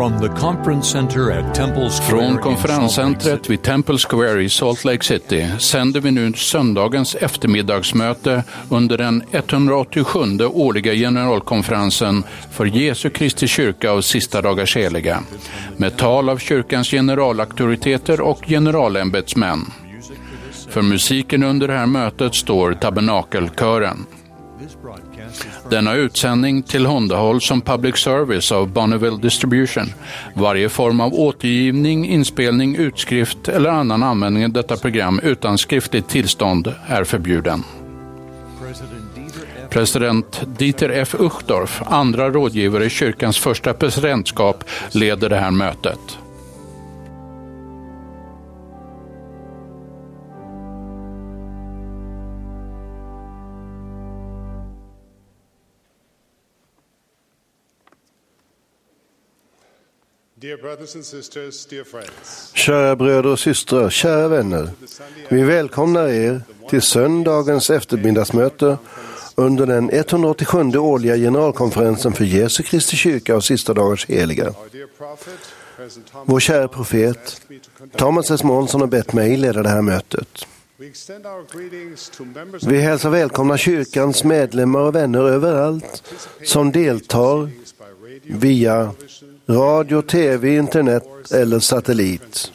Från konferenscentret vid Temple Square i Salt Lake City sänder vi nu söndagens eftermiddagsmöte under den 187:e årliga generalkonferensen för Jesu Kristi kyrka och sista dagars heliga, med tal av kyrkans generalauktoriteter och generalämbetsmän. För musiken under det här mötet står Tabernakelkören. Denna utsändning tillhandahålls som public service av Bonneville Distribution. Varje form av återgivning, inspelning, utskrift eller annan användning av detta program utan skriftligt tillstånd är förbjuden. President Dieter F. Uchtdorf, andra rådgivare i kyrkans första presidentskap, leder det här mötet. Kära bröder och systrar, kära vänner, vi välkomnar er till söndagens eftermiddagsmöte under den 187:e årliga generalkonferensen för Jesu Kristi kyrka och sista dagars heliga. Vår kära profet Thomas S. Monson har bett mig leda det här mötet. Vi hälsar välkomna kyrkans medlemmar och vänner överallt som deltar via radio, tv, internet eller satellit.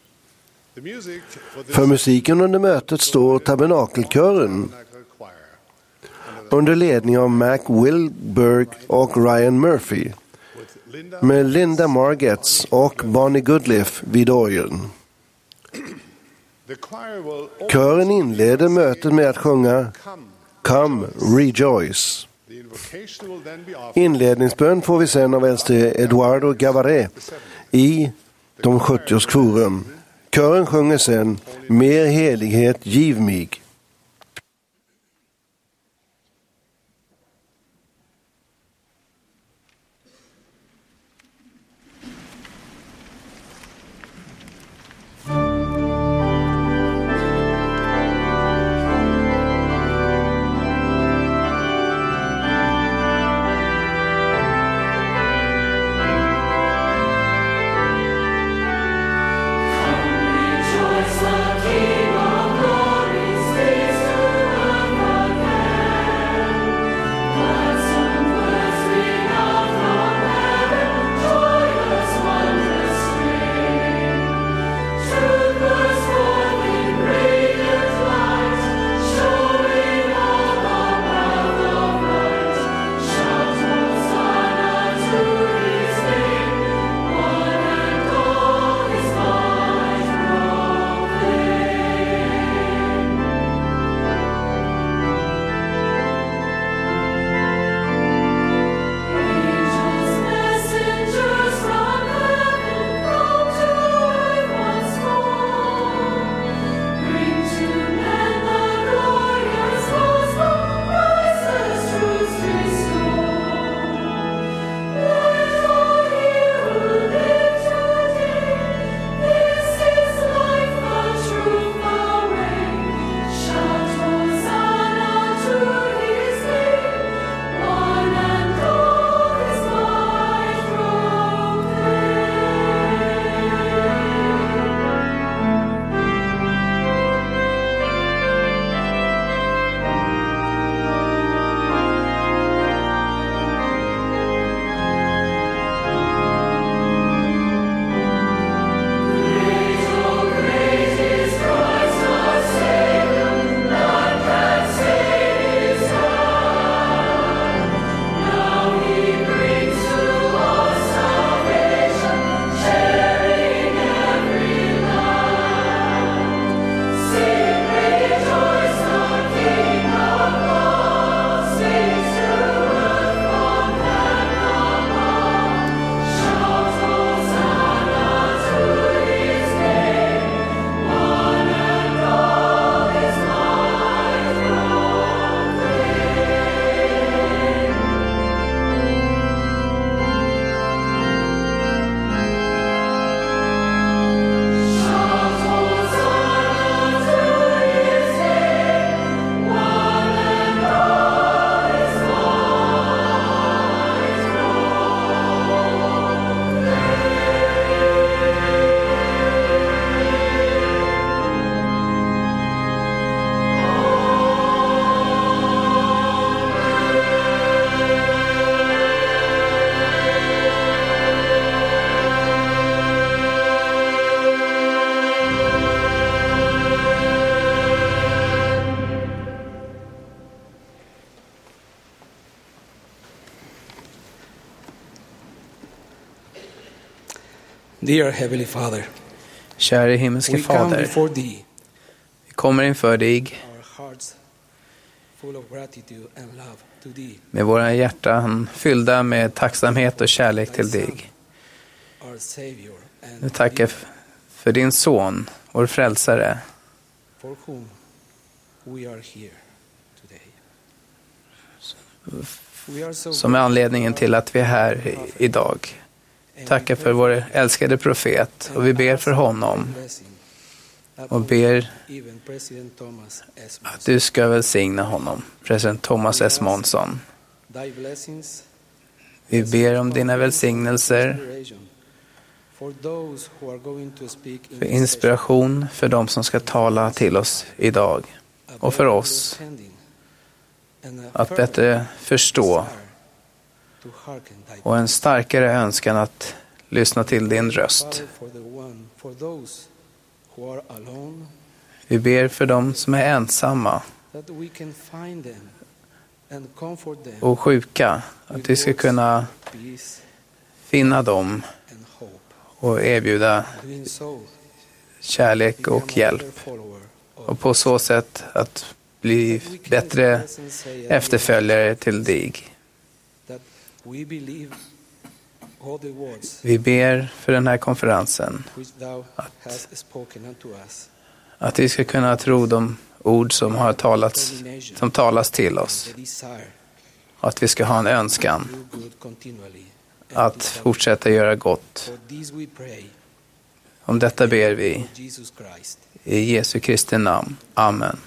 För musiken under mötet står Tabernakelkören under ledning av Mac Wilberg och Ryan Murphy med Linda Margetts och Bonnie Goodliff vid orgeln. Kören inleder mötet med att sjunga Come, Rejoice. Inledningsbön får vi sen av äldste Eduardo Gavaret i de 70:s forum. Kören sjunger sen Mer helighet giv mig. Rejoice, the King of glory. Dear Heavenly Father, Käre himmelske we come Fader, before Thee, vi kommer inför dig our hearts full of gratitude and love to Thee, med våra hjärtan fyllda med tacksamhet och kärlek till dig. our Savior, Vi and tackar för din son, vår frälsare, for whom we are here today. We are so som är anledningen till att vi är här idag. Tackar för vår älskade profet och vi ber för honom och ber even President Thomas S. att du ska välsigna honom, president Thomas S. Monson. Thy blessings Vi ber om dina välsignelser for those who are going to speak in för inspiration för de som ska tala till oss idag och för oss att bättre förstå och en starkare önskan att lyssna till din röst. Vi ber för dem som är ensamma och sjuka, att vi ska kunna finna dem och erbjuda kärlek och hjälp och på så sätt att bli bättre efterföljare till dig. Vi ber för den här konferensen att vi ska kunna tro de ord som har talas till oss. Att vi ska ha en önskan att fortsätta göra gott. Om detta ber vi i Jesu Kristi namn. Amen.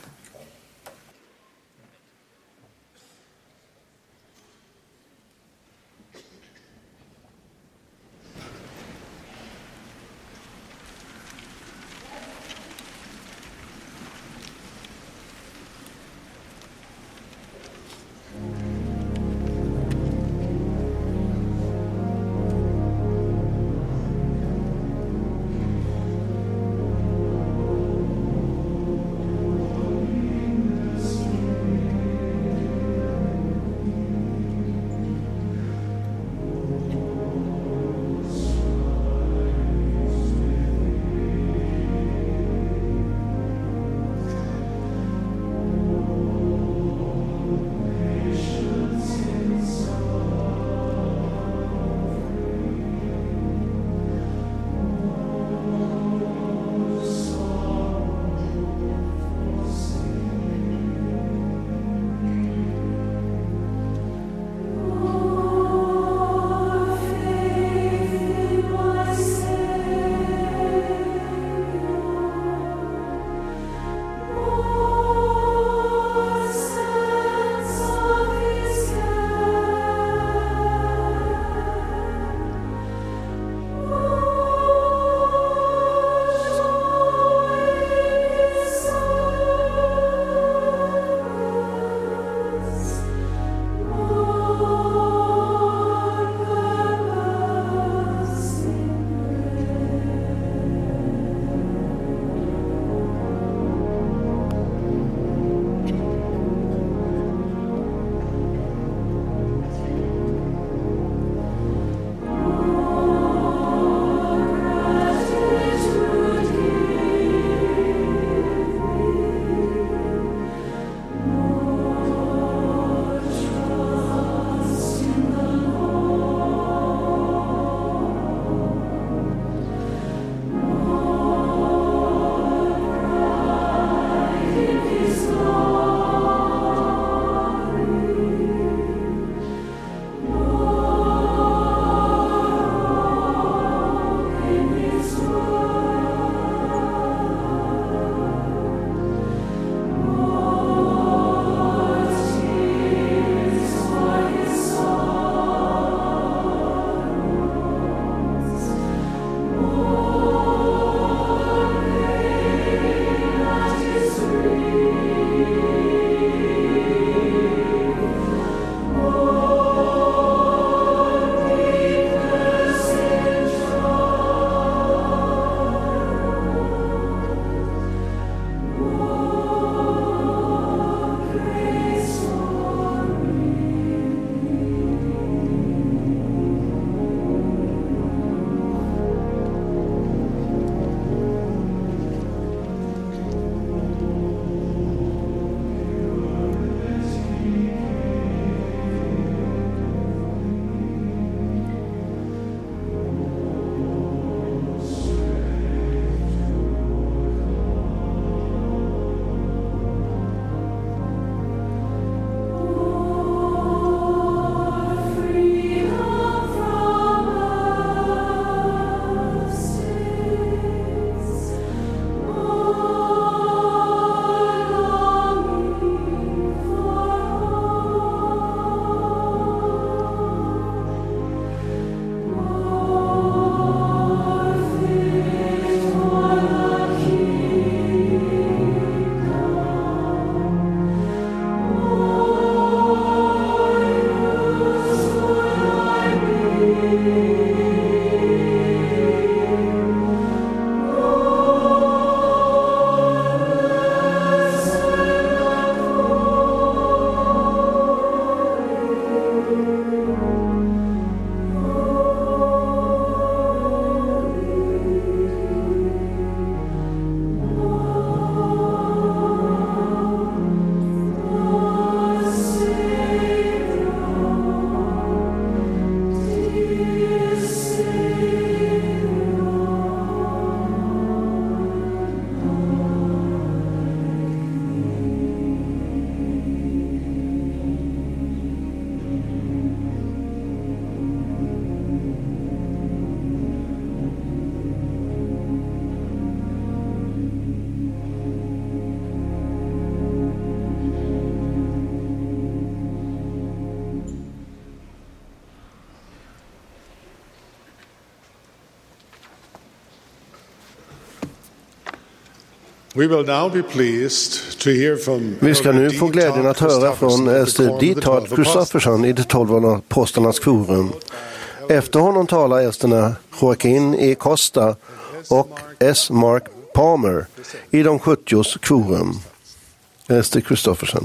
Vi ska nu få glädjen att höra från Ester D. Todd Christofferson i de 12 apostlarnas forum. Efter honom talar esterna Joaquin E. Costa och S. Mark Palmer i de 70:s forum. Ester Christofferson.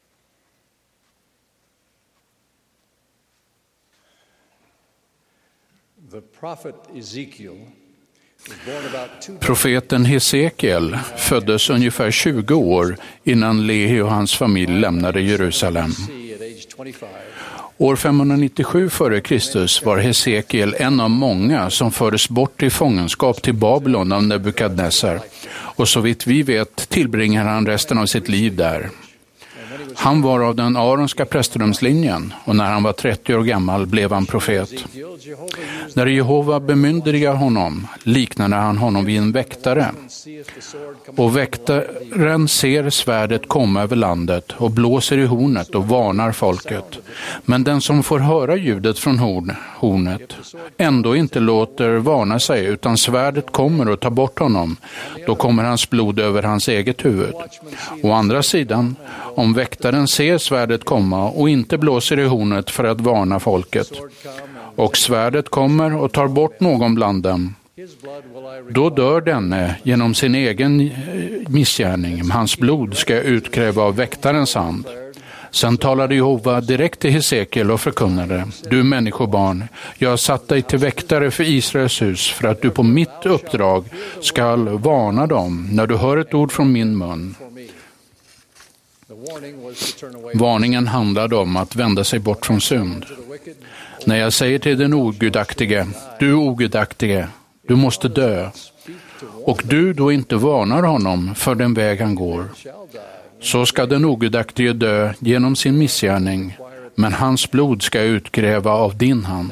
Profeten Hesekiel föddes ungefär 20 år innan Lehi och hans familj lämnade Jerusalem. År 597 f.Kr. var Hesekiel en av många som fördes bort i fångenskap till Babylon av Nebukadnessar, och så vitt vi vet tillbringar han resten av sitt liv där. Han var av den aronska prästdomslinjen, och när han var 30 år gammal blev han profet. När Jehova bemyndigade honom liknade han honom vid en väktare. Och väktaren ser svärdet komma över landet och blåser i hornet och varnar folket. Men den som får höra ljudet från hornet ändå inte låter varna sig, utan svärdet kommer och tar bort honom, då kommer hans blod över hans eget huvud. Å andra sidan, om väktaren ser svärdet komma och inte blåser i hornet för att varna folket, och svärdet kommer och tar bort någon bland dem, då dör denne genom sin egen missgärning. Hans blod ska utkräva av väktarens hand. Sen talade Jehova direkt till Hesekiel och förkunnade: Du människobarn, jag har satt dig till väktare för Israels hus för att du på mitt uppdrag skall varna dem när du hör ett ord från min mun. Varningen handlade om att vända sig bort från synd. När jag säger till den ogudaktige, du ogudaktige, du måste dö, och du då inte varnar honom för den väg han går, så ska den ogudaktige dö genom sin missgärning, men hans blod ska utkräva av din hand.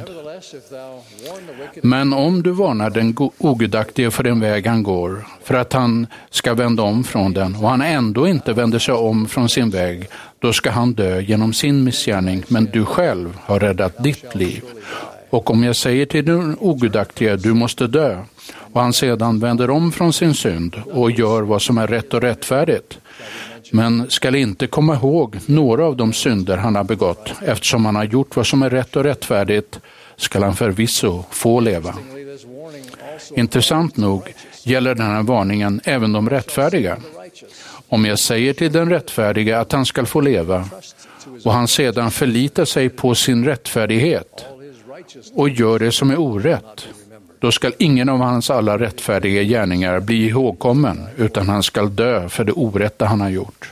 Men om du varnar den ogudaktige för den väg han går, för att han ska vända om från den, och han ändå inte vänder sig om från sin väg, då ska han dö genom sin missgärning, men du själv har räddat ditt liv. Och om jag säger till den ogudaktige, du måste dö, och han sedan vänder om från sin synd och gör vad som är rätt och rättfärdigt, men skall inte komma ihåg några av de synder han har begått, eftersom han har gjort vad som är rätt och rättfärdigt, skall han förvisso få leva. Intressant nog gäller den här varningen även de rättfärdiga. Om jag säger till den rättfärdiga att han ska få leva, och han sedan förlitar sig på sin rättfärdighet och gör det som är orätt, då skall ingen av hans alla rättfärdiga gärningar bli ihågkommen, utan han skall dö för det orätta han har gjort.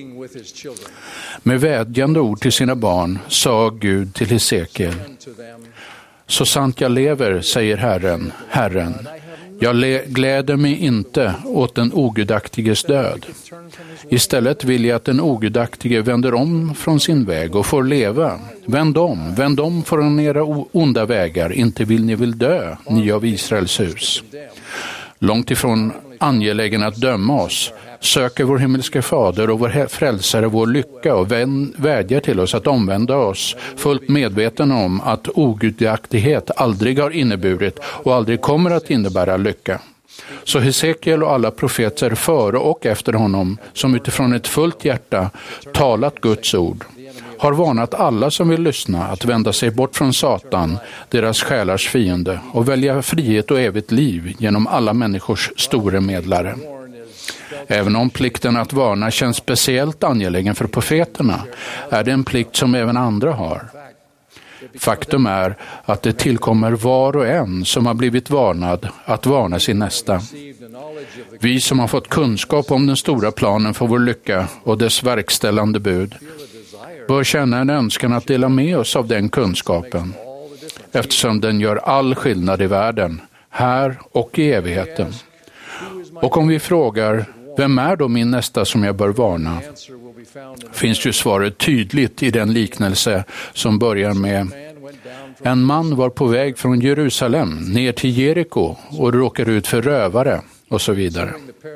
Med vädjande ord till sina barn sa Gud till Hesekiel: Så sant jag lever, säger Herren, jag gläder mig inte åt den ogudaktiges död. Istället vill jag att den ogudaktige vänder om från sin väg och får leva. Vänd om från era onda vägar, inte vill ni väl dö, ni av Israels hus. Långt ifrån angelägen att döma oss, söker vår himmelske fader och vår frälsare vår lycka och vädjar till oss att omvända oss, fullt medveten om att ogudaktighet aldrig har inneburit och aldrig kommer att innebära lycka. Så Hesekiel och alla profeter före och efter honom, som utifrån ett fullt hjärta talat Guds ord, har varnat alla som vill lyssna att vända sig bort från Satan, deras själars fiende, och välja frihet och evigt liv genom alla människors store medlare. Även om plikten att varna känns speciellt angelägen för profeterna, är det en plikt som även andra har. Faktum är att det tillkommer var och en som har blivit varnad att varna sin nästa. Vi som har fått kunskap om den stora planen för vår lycka och dess verkställande bud bör känna en önskan att dela med oss av den kunskapen, eftersom den gör all skillnad i världen, här och i evigheten. Och om vi frågar, vem är då min nästa som jag bör varna? Finns ju svaret tydligt i den liknelse som börjar med: en man var på väg från Jerusalem ner till Jeriko och råkade ut för rövare, och så vidare.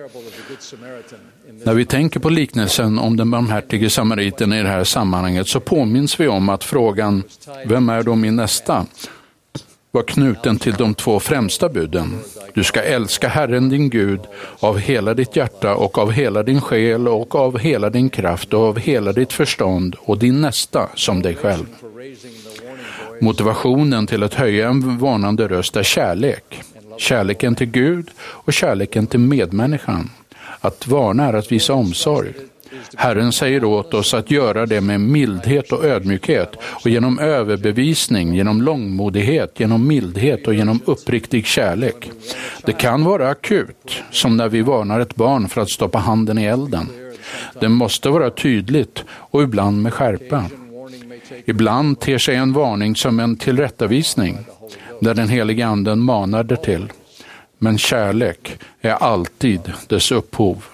När vi tänker på liknelsen om den barmhärtige samariten i det här sammanhanget, så påminns vi om att frågan, vem är då min nästa, var knuten till de 2 främsta buden. Du ska älska Herren din Gud av hela ditt hjärta och av hela din själ och av hela din kraft och av hela ditt förstånd och din nästa som dig själv. Motivationen till att höja en varnande röst är kärlek. Kärleken till Gud och kärleken till medmänniskan. Att varna är att visa omsorg. Herren säger åt oss att göra det med mildhet och ödmjukhet och genom överbevisning, genom långmodighet, genom mildhet och genom uppriktig kärlek. Det kan vara akut, som när vi varnar ett barn för att stoppa handen i elden. Det måste vara tydligt och ibland med skärpa. Ibland ter sig en varning som en tillrättavisning, där den heliga anden manar det till. Men kärlek är alltid dess upphov.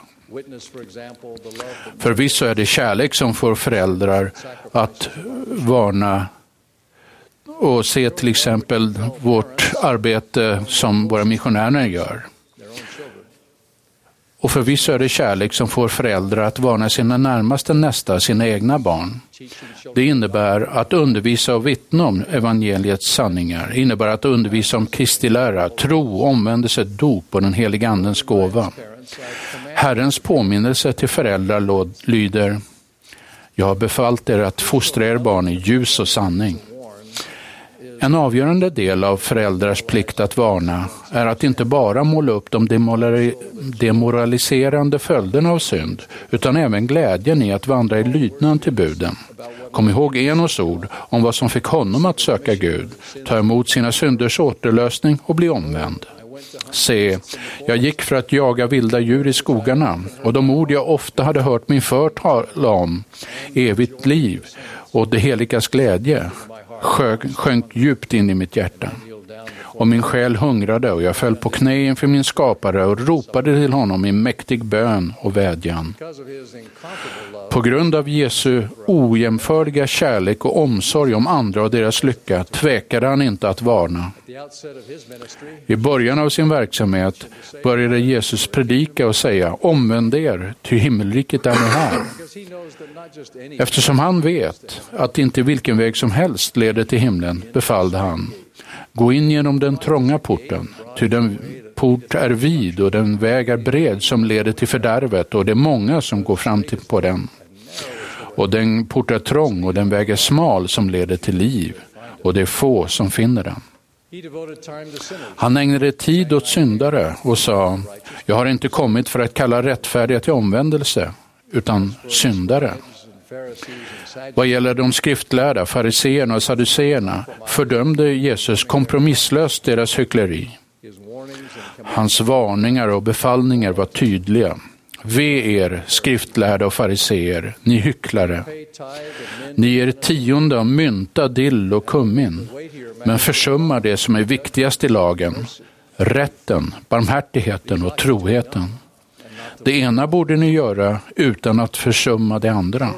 Förvisso är det kärlek som får föräldrar att varna och se till exempel vårt arbete som våra missionärer gör. Och förvisso är det kärlek som får föräldrar att varna sina närmaste nästa, sina egna barn. Det innebär att undervisa och vittna om evangeliets sanningar. Det innebär att undervisa om Kristi lära, tro, omvändelse, dop och den heliga andens gåva. Herrens påminnelse till föräldrar lyder: jag har befallt er att fostra er barn i ljus och sanning. En avgörande del av föräldrars plikt att varna är att inte bara måla upp de demoraliserande följderna av synd, utan även glädjen i att vandra i lydnad till buden. Kom ihåg Enos ord om vad som fick honom att söka Gud, ta emot sina synders återlösning och bli omvänd. Se, jag gick för att jaga vilda djur i skogarna, och de ord jag ofta hade hört min far tala om, evigt liv och det heligas glädje, sjönk djupt in i mitt hjärta. Och min själ hungrade och jag föll på knä inför min skapare och ropade till honom i mäktig bön och vädjan. På grund av Jesu ojämförliga kärlek och omsorg om andra och deras lycka tvekade han inte att varna. I början av sin verksamhet började Jesus predika och säga: omvänd er, ty himmelriket är nu här. Eftersom han vet att inte vilken väg som helst leder till himlen, befallde han: gå in genom den trånga porten, ty den port är vid och den väg är bred som leder till fördärvet, och det är många som går fram till på den. Och den port är trång och den väg är smal som leder till liv, och det är få som finner den. Han ägnade tid åt syndare och sa: jag har inte kommit för att kalla rättfärdiga till omvändelse, utan syndare. Vad gäller de skriftlärda, fariseerna och saduceerna, fördömde Jesus kompromisslöst deras hyckleri. Hans varningar och befallningar var tydliga. Ve er, skriftlärda och fariseer, ni hycklare. Ni ger tionde av mynta, dill och kummin, men försummar det som är viktigast i lagen: rätten, barmhärtigheten och troheten. Det ena borde ni göra utan att försumma det andra.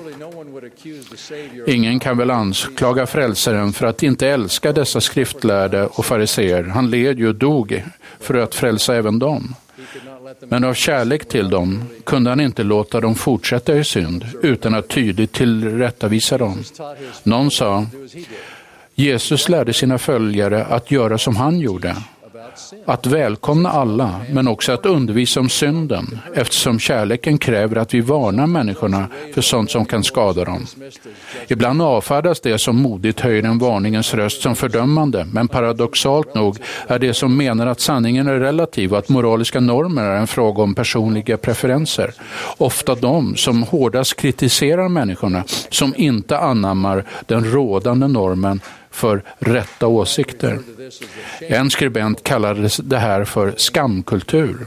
Ingen kan väl anklaga frälsaren för att inte älska dessa skriftlärde och fariseer. Han led ju och dog för att frälsa även dem. Men av kärlek till dem kunde han inte låta dem fortsätta i synd utan att tydligt tillrättavisa dem. Någon sa: Jesus lärde sina följare att göra som han gjorde. Att välkomna alla, men också att undervisa om synden, eftersom kärleken kräver att vi varnar människorna för sånt som kan skada dem. Ibland avfärdas det som modigt höjer en varningens röst som fördömande, men paradoxalt nog är det som menar att sanningen är relativ och att moraliska normer är en fråga om personliga preferenser. Ofta de som hårdast kritiserar människorna som inte anammar den rådande normen för rätta åsikter. En skribent kallade det här för skamkultur.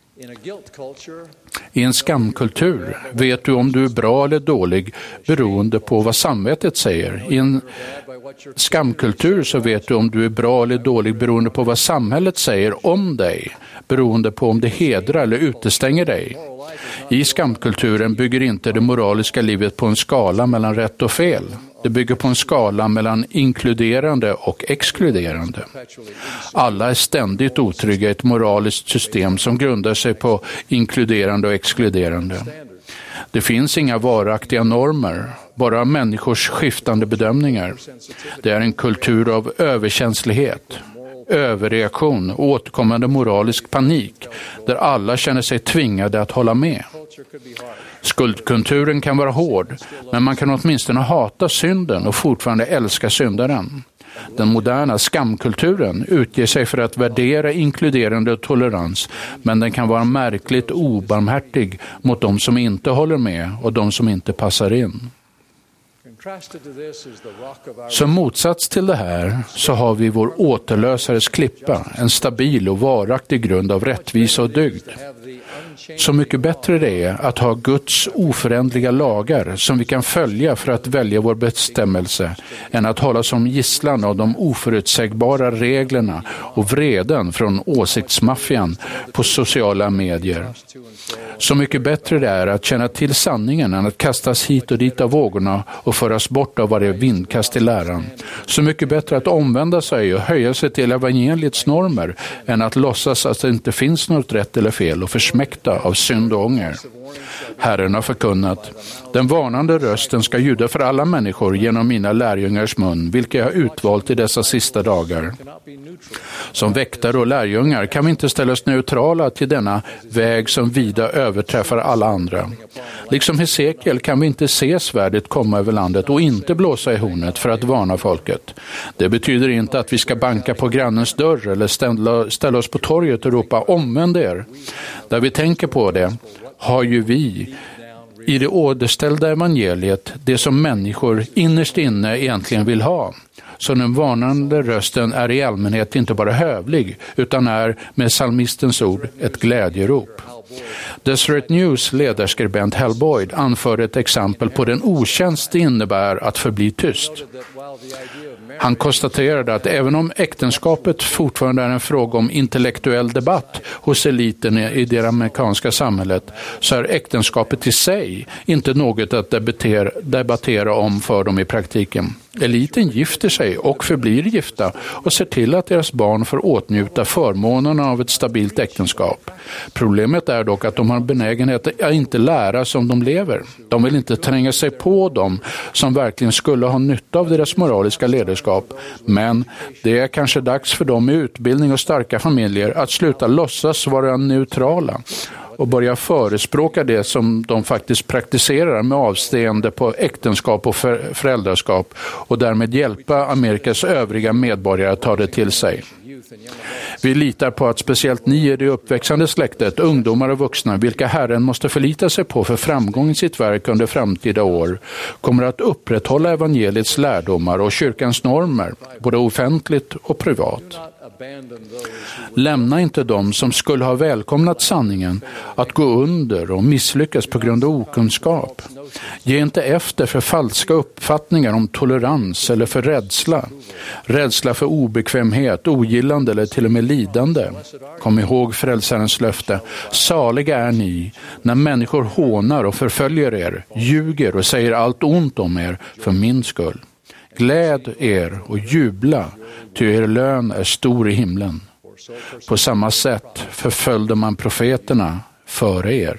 I en skamkultur vet du om du är bra eller dålig beroende på vad samvetet säger. I en skamkultur så vet du om du är bra eller dålig beroende på vad samhället säger om dig, beroende på om det hedrar eller utestänger dig. I skamkulturen bygger inte det moraliska livet på en skala mellan rätt och fel. Det bygger på en skala mellan inkluderande och exkluderande. Alla är ständigt otrygga i ett moraliskt system som grundar sig på inkluderande och exkluderande. Det finns inga varaktiga normer, bara människors skiftande bedömningar. Det är en kultur av överkänslighet. överreaktion och återkommande moralisk panik där alla känner sig tvingade att hålla med. Skuldkulturen kan vara hård, men man kan åtminstone hata synden och fortfarande älska syndaren. Den moderna skamkulturen utger sig för att värdera inkluderande och tolerans, men den kan vara märkligt obarmhärtig mot de som inte håller med och de som inte passar in. Som motsats till det här så har vi vår återlösares klippa, en stabil och varaktig grund av rättvisa och dygd. Så mycket bättre det är att ha Guds oförändliga lagar som vi kan följa för att välja vår bestämmelse än att hålla som gisslan av de oförutsägbara reglerna och vreden från åsiktsmaffian på sociala medier. Så mycket bättre det är att känna till sanningen än att kastas hit och dit av vågorna och föras bort av varje vindkast i läran. Så mycket bättre att omvända sig och höja sig till evangeliets normer än att låtsas att det inte finns något rätt eller fel och försmäkta av synd och ånger. Herren har förkunnat: den varnande rösten ska ljuda för alla människor genom mina lärjungars mun, vilka jag har utvalt i dessa sista dagar. Som väktare och lärjungar kan vi inte ställa oss neutrala till denna väg som vida överträffar alla andra. Liksom Hesekiel kan vi inte se svärdet komma över landet och inte blåsa i hornet för att varna folket. Det betyder inte att vi ska banka på grannens dörr eller ställa oss på torget och ropa omvänd er. Där vi tänker på det har ju vi i det återställda evangeliet det som människor innerst inne egentligen vill ha. Så den varnande rösten är i allmänhet inte bara hövlig utan är, med psalmistens ord, ett glädjerop. Deseret News ledarskribent Hal Boyd anför ett exempel på den otjänst det innebär att förbli tyst. Han konstaterade att även om äktenskapet fortfarande är en fråga om intellektuell debatt hos eliten i det amerikanska samhället, så är äktenskapet i sig inte något att debattera om för dem i praktiken. Eliten gifter sig och förblir gifta och ser till att deras barn får åtnjuta förmånerna av ett stabilt äktenskap. Problemet är dock att de har benägenhet att inte lära som de lever. De vill inte tränga sig på dem som verkligen skulle ha nytta av deras moraliska ledarskap. Men det är kanske dags för dem med utbildning och starka familjer att sluta låtsas vara neutrala och börja förespråka det som de faktiskt praktiserar med avseende på äktenskap och föräldraskap och därmed hjälpa Amerikas övriga medborgare att ta det till sig. Vi litar på att speciellt ni i det uppväxande släktet, ungdomar och vuxna, vilka Herren måste förlita sig på för framgång i sitt verk under framtida år, kommer att upprätthålla evangeliets lärdomar och kyrkans normer, både offentligt och privat. Lämna inte dem som skulle ha välkomnat sanningen att gå under och misslyckas på grund av okunskap. Ge inte efter för falska uppfattningar om tolerans eller för rädsla. Rädsla för obekvämhet, ogillande eller till och med lidande. Kom ihåg frälsarens löfte. Saliga är ni när människor hånar och förföljer er, ljuger och säger allt ont om er för min skull. Gläd er och jubla, ty er lön är stor i himlen. På samma sätt förföljde man profeterna före er.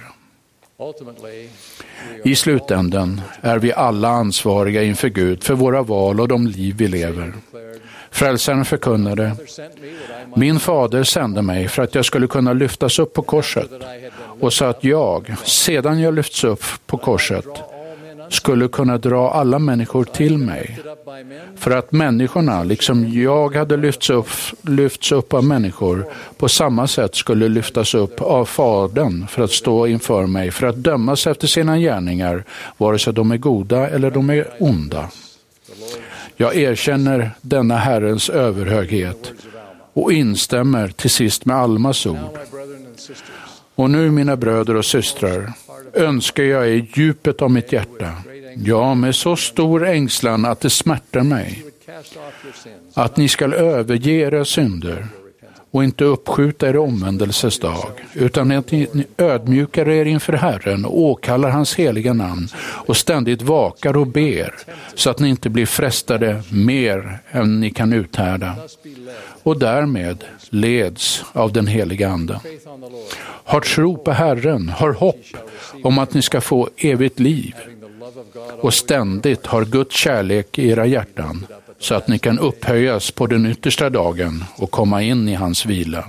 I slutändan är vi alla ansvariga inför Gud för våra val och de liv vi lever. Frälsaren förkunnade: min fader sände mig för att jag skulle kunna lyftas upp på korset, och så att jag, sedan jag lyfts upp på korset, skulle kunna dra alla människor till mig. För att människorna, liksom jag hade lyfts upp av människor, på samma sätt skulle lyftas upp av Fadern för att stå inför mig, för att dömas efter sina gärningar, vare sig de är goda eller de är onda. Jag erkänner denna Herrens överhöghet och instämmer till sist med Almas ord. Och nu, mina bröder och systrar, önskar jag i djupet av mitt hjärta, ja, med så stor ängslan att det smärtar mig, att ni ska överge era synder och inte uppskjuta er omvändelses dag, utan att ni ödmjukar er inför Herren och åkallar hans heliga namn och ständigt vakar och ber, så att ni inte blir frestade mer än ni kan uthärda, och därmed leds av den heliga anden. Har tro på Herren, har hopp om att ni ska få evigt liv, och ständigt har Guds kärlek i era hjärtan så att ni kan upphöjas på den yttersta dagen och komma in i hans vila.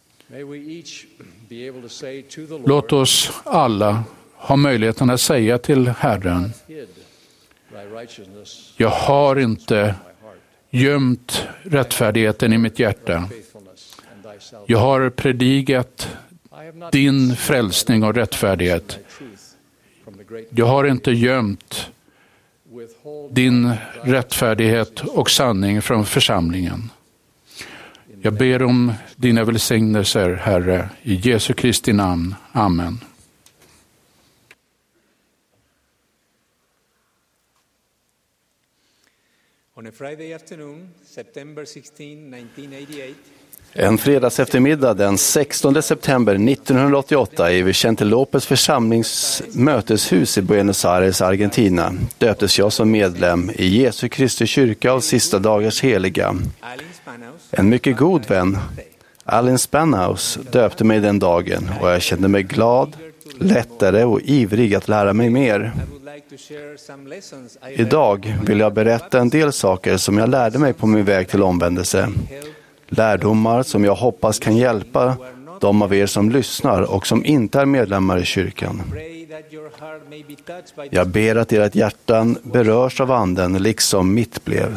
Låt oss alla ha möjligheten att säga till Herren: jag har inte gömt rättfärdigheten i mitt hjärta. Jag har predikat din frälsning och rättfärdighet. Jag har inte gömt din rättfärdighet och sanning från församlingen. Jag ber om dina välsignelser, Herre, i Jesu Kristi namn. Amen. On a Friday afternoon, September 16, 1988, En fredags eftermiddag den 16 september 1988 i Vicente López församlings möteshus i Buenos Aires, Argentina, döptes jag som medlem i Jesu Kristi kyrka av sista dagars heliga. En mycket god vän, Allen Spanhaus, döpte mig den dagen och jag kände mig glad, lättare och ivrig att lära mig mer. Idag vill jag berätta en del saker som jag lärde mig på min väg till omvändelse. Lärdomar som jag hoppas kan hjälpa de av er som lyssnar och som inte är medlemmar i kyrkan. Jag ber att ert hjärtan berörs av anden liksom mitt blev.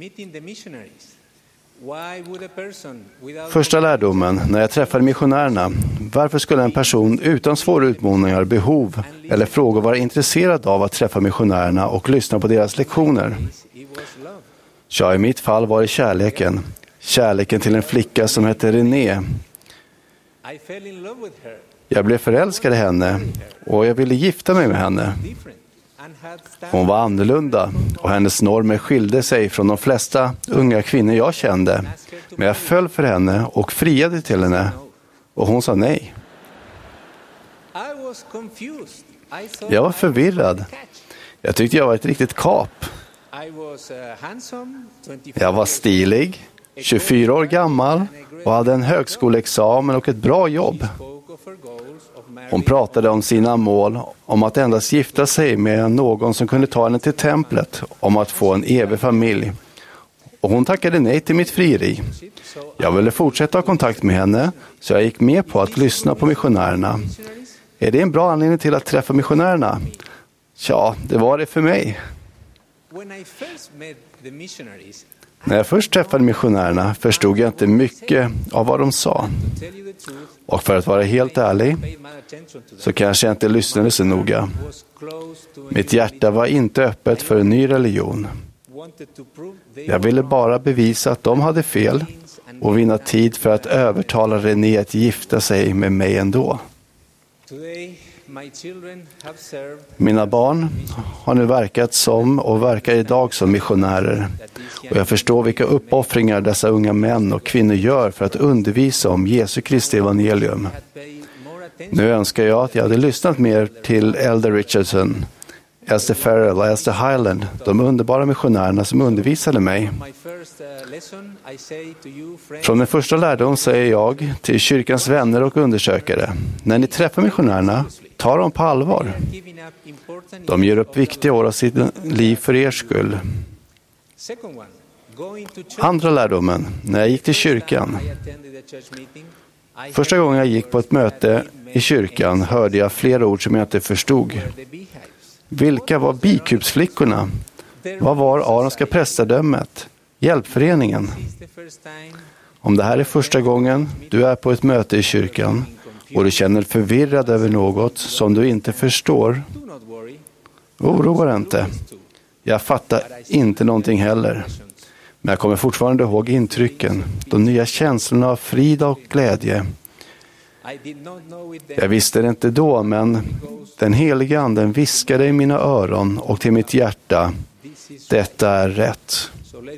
Första lärdomen, när jag träffade missionärerna: varför skulle en person utan svåra utmaningar, behov eller frågor vara intresserad av att träffa missionärerna och lyssna på deras lektioner? Ja, i mitt fall var det kärleken. Kärleken till en flicka som hette René. Jag blev förälskad i henne och jag ville gifta mig med henne. Hon var annorlunda och hennes normer skilde sig från de flesta unga kvinnor jag kände. Men jag föll för henne och friade till henne och hon sa nej. Jag var förvirrad. Jag tyckte jag var ett riktigt kap. Jag var stilig, 24 år gammal och hade en högskoleexamen och ett bra jobb. Hon pratade om sina mål, om att endast gifta sig med någon som kunde ta henne till templet, om att få en evig familj. Och hon tackade nej till mitt frieri. Jag ville fortsätta ha kontakt med henne, så jag gick med på att lyssna på missionärerna. Är det en bra anledning till att träffa missionärerna? Ja, det var det för mig. När jag först träffade missionärerna förstod jag inte mycket av vad de sa. Och för att vara helt ärlig så kanske jag inte lyssnade så noga. Mitt hjärta var inte öppet för en ny religion. Jag ville bara bevisa att de hade fel och vinna tid för att övertala René att gifta sig med mig ändå. Mina barn har nu verkat som och verkar idag som missionärer. Och jag förstår vilka uppoffringar dessa unga män och kvinnor gör för att undervisa om Jesu Kristi evangelium. Nu önskar jag att jag hade lyssnat mer till Elder Richardson, Esther Farrell och Esther Highland, de underbara missionärerna som undervisade mig. Från min första lärdom säger jag till kyrkans vänner och undersökare: när ni träffar missionärerna, ta dem på allvar. De ger upp viktiga år av sitt liv för er skull. Andra lärdomen, när jag gick till kyrkan. Första gången jag gick på ett möte i kyrkan hörde jag flera ord som jag inte förstod. Vilka var bikupsflickorna? Vad var aronska prästadömet? Hjälpföreningen? Om det här är första gången du är på ett möte i kyrkan och du känner förvirrad över något som du inte förstår, oroa dig inte. Jag fattar inte någonting heller. Men jag kommer fortfarande ihåg intrycken, de nya känslorna av frid och glädje. Jag visste det inte då, men den heliga anden viskade i mina öron och till mitt hjärta: detta är rätt.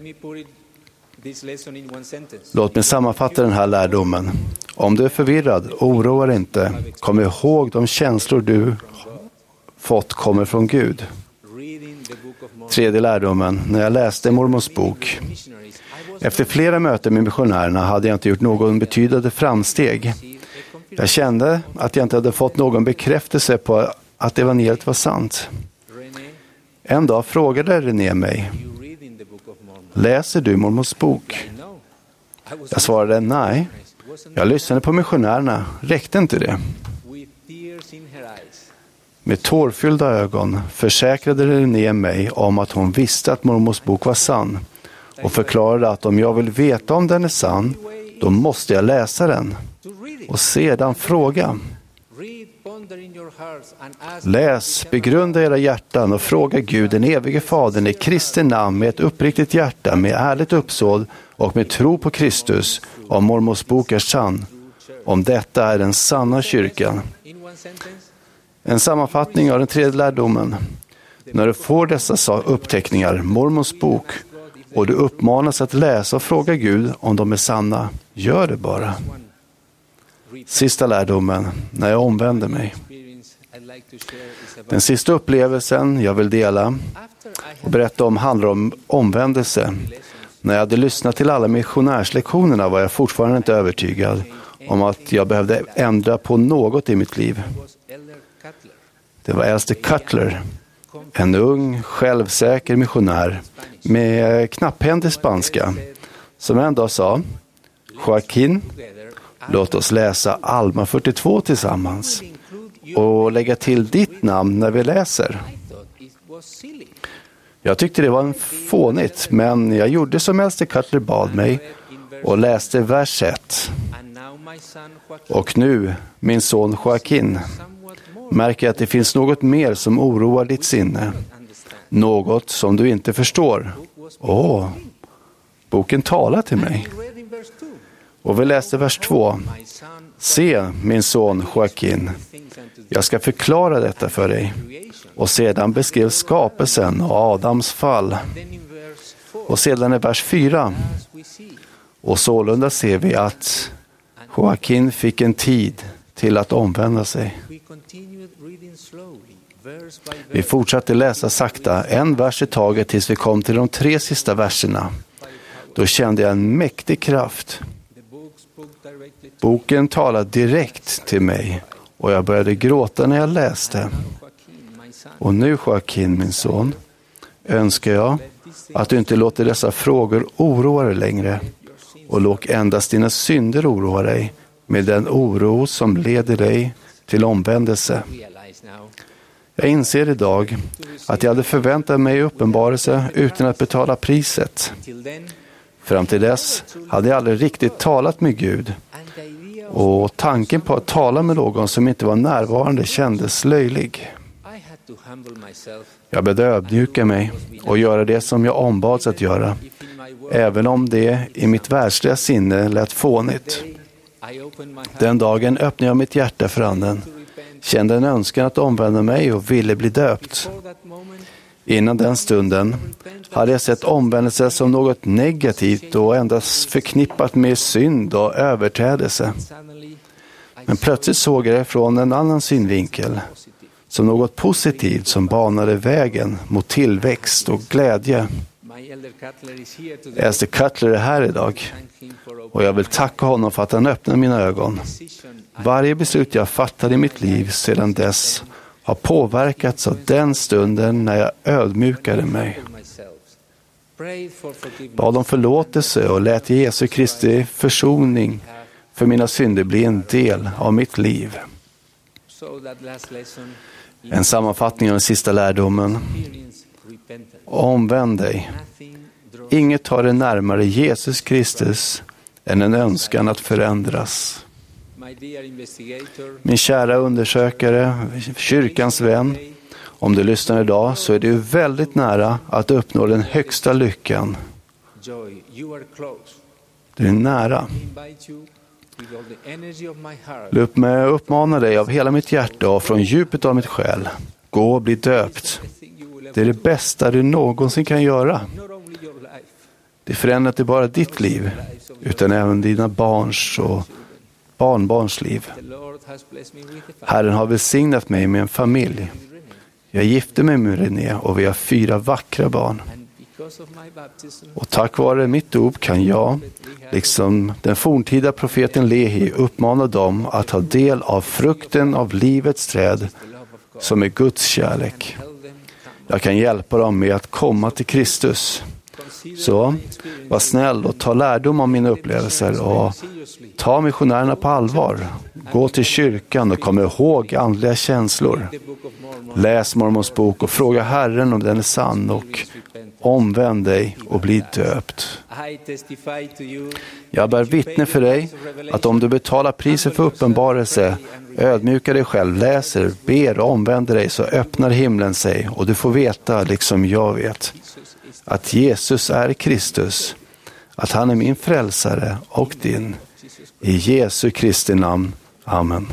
Låt mig sammanfatta den här lärdomen. Om du är förvirrad, oroa dig inte. Kom ihåg, de känslor du fått kommer från Gud. Tredje lärdomen, när jag läste mormons bok. Efter flera möten med missionärerna hade jag inte gjort någon betydande framsteg. Jag kände att jag inte hade fått någon bekräftelse på att evangeliet var sant. En dag frågade René mig, läser du Mormons bok? Jag svarade nej. Jag lyssnade på missionärerna. Räckte inte det? Med tårfyllda ögon försäkrade René mig om att hon visste att Mormons bok var sann och förklarade att om jag vill veta om den är sann, då måste jag läsa den och sedan fråga. Läs, begrunda era hjärtan och fråga Gud, den evige Fadern, i Kristi namn med ett uppriktigt hjärta, med ärligt uppsåt och med tro på Kristus, om Mormons bok är sann. Om detta är den sanna kyrkan. En sammanfattning av den tredje lärdomen. När du får dessa uppteckningar, Mormons bok, och du uppmanas att läsa och fråga Gud om de är sanna, gör det bara. Sista lärdomen, när jag omvände mig. Den sista upplevelsen jag vill dela och berätta om handlar om omvändelse. När jag hade lyssnat till alla missionärslektionerna var jag fortfarande inte övertygad om att jag behövde ändra på något i mitt liv. Det var äldste Cutler, en ung, självsäker missionär med knapphändig spanska, som en dag sa: Joaquin, låt oss läsa Alma 42 tillsammans och lägga till ditt namn när vi läser. Jag tyckte det var fånigt, men jag gjorde som äldste Cutler bad mig och läste vers 1. Och nu, min son Joaquin, märker jag att det finns något mer som oroar ditt sinne. Något som du inte förstår. Boken talar till mig. Och vi läste vers 2. Se, min son Joaquin, jag ska förklara detta för dig. Och sedan beskrevs skapelsen och Adams fall. Och sedan är vers 4. Och sålunda ser vi att Joaquin fick en tid till att omvända sig. Vi fortsatte läsa sakta, en vers i taget tills vi kom till de 3 sista verserna. Då kände jag en mäktig kraft. Boken talade direkt till mig och jag började gråta när jag läste. Och nu, Joaquin, min son, önskar jag att du inte låter dessa frågor oroa dig längre och låt endast dina synder oroa dig med den oro som leder dig till omvändelse. Jag inser idag att jag hade förväntat mig uppenbarelse utan att betala priset. Fram till dess hade jag aldrig riktigt talat med Gud. Och tanken på att tala med någon som inte var närvarande kändes löjlig. Jag började ödmjuka mig och göra det som jag ombads att göra, även om det i mitt världsliga sinne lät fånigt. Den dagen öppnade jag mitt hjärta för Anden, kände en önskan att omvända mig och ville bli döpt. Innan den stunden hade jag sett omvändelse som något negativt och endast förknippat med synd och överträdelse. Men plötsligt såg jag det från en annan synvinkel, som något positivt som banade vägen mot tillväxt och glädje. Äldste Cutler är här idag och jag vill tacka honom för att han öppnade mina ögon. Varje beslut jag fattade i mitt liv sedan dess har påverkats av den stunden när jag ödmjukade mig. Bad om förlåtelse och lät Jesu Kristi försoning för mina synder bli en del av mitt liv. En sammanfattning av den sista lärdomen. Omvänd dig. Inget tar dig närmare Jesus Kristus än en önskan att förändras. Min kära undersökare, kyrkans vän, om du lyssnar idag så är du väldigt nära att uppnå den högsta lyckan. Du är nära. Låt mig uppmana dig av hela mitt hjärta och från djupet av mitt själ. Gå och bli döpt. Det är det bästa du någonsin kan göra. Det förändrar inte bara ditt liv, utan även dina barns och barnbarns liv. Herren har välsignat mig med en familj. Jag gifte mig med René och vi har 4 vackra barn. Och tack vare mitt dop kan jag, liksom den forntida profeten Lehi, uppmana dem att ta del av frukten av livets träd som är Guds kärlek. Jag kan hjälpa dem med att komma till Kristus. Så var snäll och ta lärdom om mina upplevelser och ta missionärerna på allvar. Gå till kyrkan och kom ihåg andliga känslor. Läs Mormons bok och fråga Herren om den är sann och omvänd dig och bli döpt. Jag bär vittne för dig att om du betalar priset för uppenbarelse, ödmjukar dig själv, läser, ber och omvänder dig, så öppnar himlen sig och du får veta, liksom jag vet, att Jesus är Kristus, att han är min frälsare och din. I Jesu Kristi namn. Amen.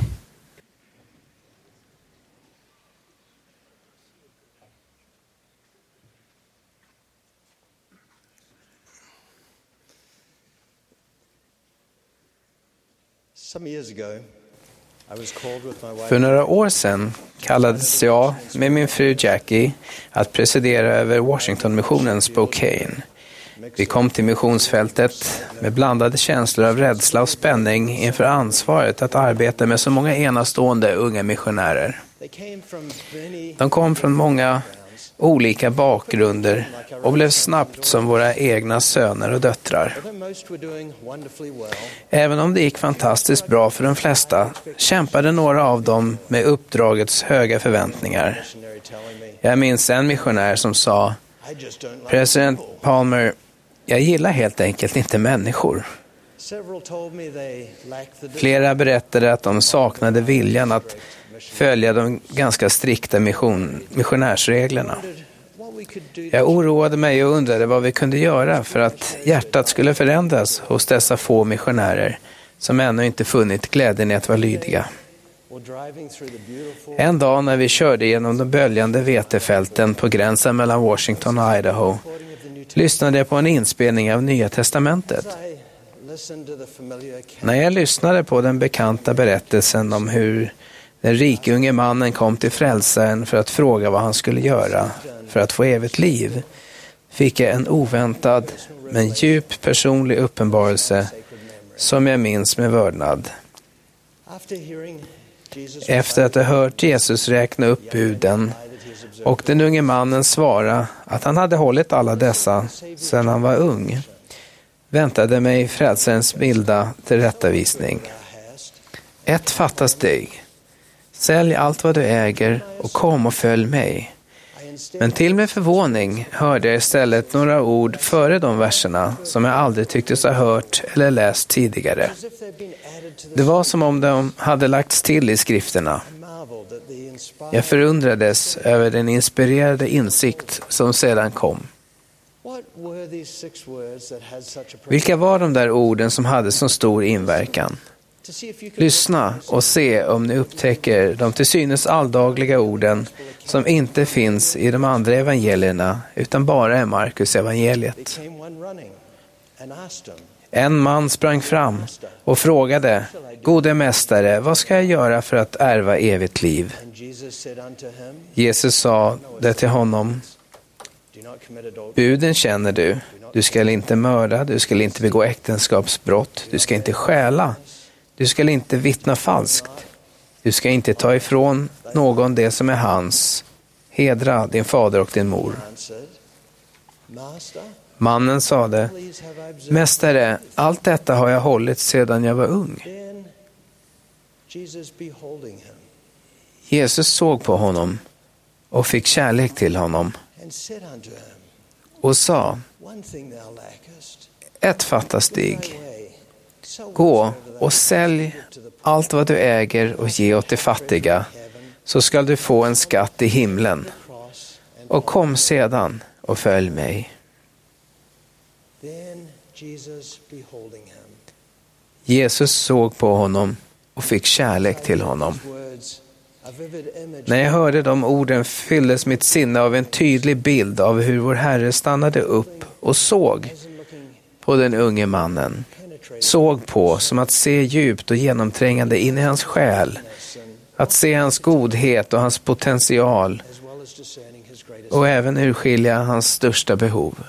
För några år sedan kallades jag med min fru Jackie att presidera över Washington-missionen Spokane. Vi kom till missionsfältet med blandade känslor av rädsla och spänning inför ansvaret att arbeta med så många enastående unga missionärer. De kom från många olika bakgrunder och blev snabbt som våra egna söner och döttrar. Även om det gick fantastiskt bra för de flesta kämpade några av dem med uppdragets höga förväntningar. Jag minns en missionär som sa: "President Palmer, jag gillar helt enkelt inte människor." Flera berättade att de saknade viljan att följa de ganska strikta missionärsreglerna. Jag oroade mig och undrade vad vi kunde göra för att hjärtat skulle förändras hos dessa få missionärer som ännu inte funnit glädjen i att vara lydiga. En dag när vi körde genom de böljande vetefälten på gränsen mellan Washington och Idaho lyssnade jag på en inspelning av Nya testamentet. När jag lyssnade på den bekanta berättelsen om hur den rike unge mannen kom till frälsaren för att fråga vad han skulle göra för att få evigt liv, fick jag en oväntad men djup personlig uppenbarelse som jag minns med vördnad. Efter att ha hört Jesus räkna upp buden och den unge mannen svara att han hade hållit alla dessa sedan han var ung, väntade mig frälsarens milda tillrättavisning. Ett fattas dig. Sälj allt vad du äger och kom och följ mig. Men till min förvåning hörde jag istället några ord före de verserna som jag aldrig tycktes ha hört eller läst tidigare. Det var som om de hade lagts till i skrifterna. Jag förundrades över den inspirerade insikt som sedan kom. Vilka var de där orden som hade så stor inverkan? Lyssna och se om ni upptäcker de till synes alldagliga orden som inte finns i de andra evangelierna utan bara i Markus evangeliet. En man sprang fram och frågade: "Gode mästare, vad ska jag göra för att ärva evigt liv?" Jesus sa det till honom: "Buden känner du. Du ska inte mörda, du ska inte begå äktenskapsbrott, du ska inte stjäla. Du ska inte vittna falskt. Du ska inte ta ifrån någon det som är hans. Hedra din fader och din mor." Mannen sade: "Mästare, allt detta har jag hållit sedan jag var ung." Jesus såg på honom och fick kärlek till honom och sa: "Ett fattas dig. Gå och sälj allt vad du äger och ge åt de fattiga, så skall du få en skatt i himlen. Och kom sedan och följ mig." Jesus såg på honom och fick kärlek till honom. När jag hörde de orden fylldes mitt sinne av en tydlig bild av hur vår Herre stannade upp och såg på den unge mannen. Såg på som att se djupt och genomträngande in i hans själ. Att se hans godhet och hans potential och även urskilja hans största behov.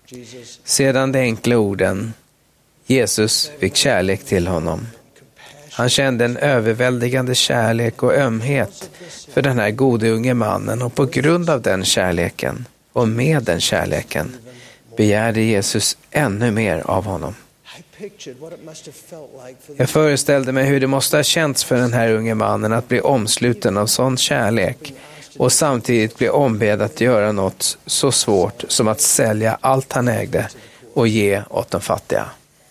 Sedan de enkla orden: Jesus fick kärlek till honom. Han kände en överväldigande kärlek och ömhet för den här gode unge mannen, och på grund av den kärleken och med den kärleken begärde Jesus ännu mer av honom. Jag föreställde mig hur det måste ha känts för den här unge mannen att bli omsluten av sån kärlek och samtidigt bli ombedd att göra något så svårt som att sälja allt han ägde och ge åt de fattiga.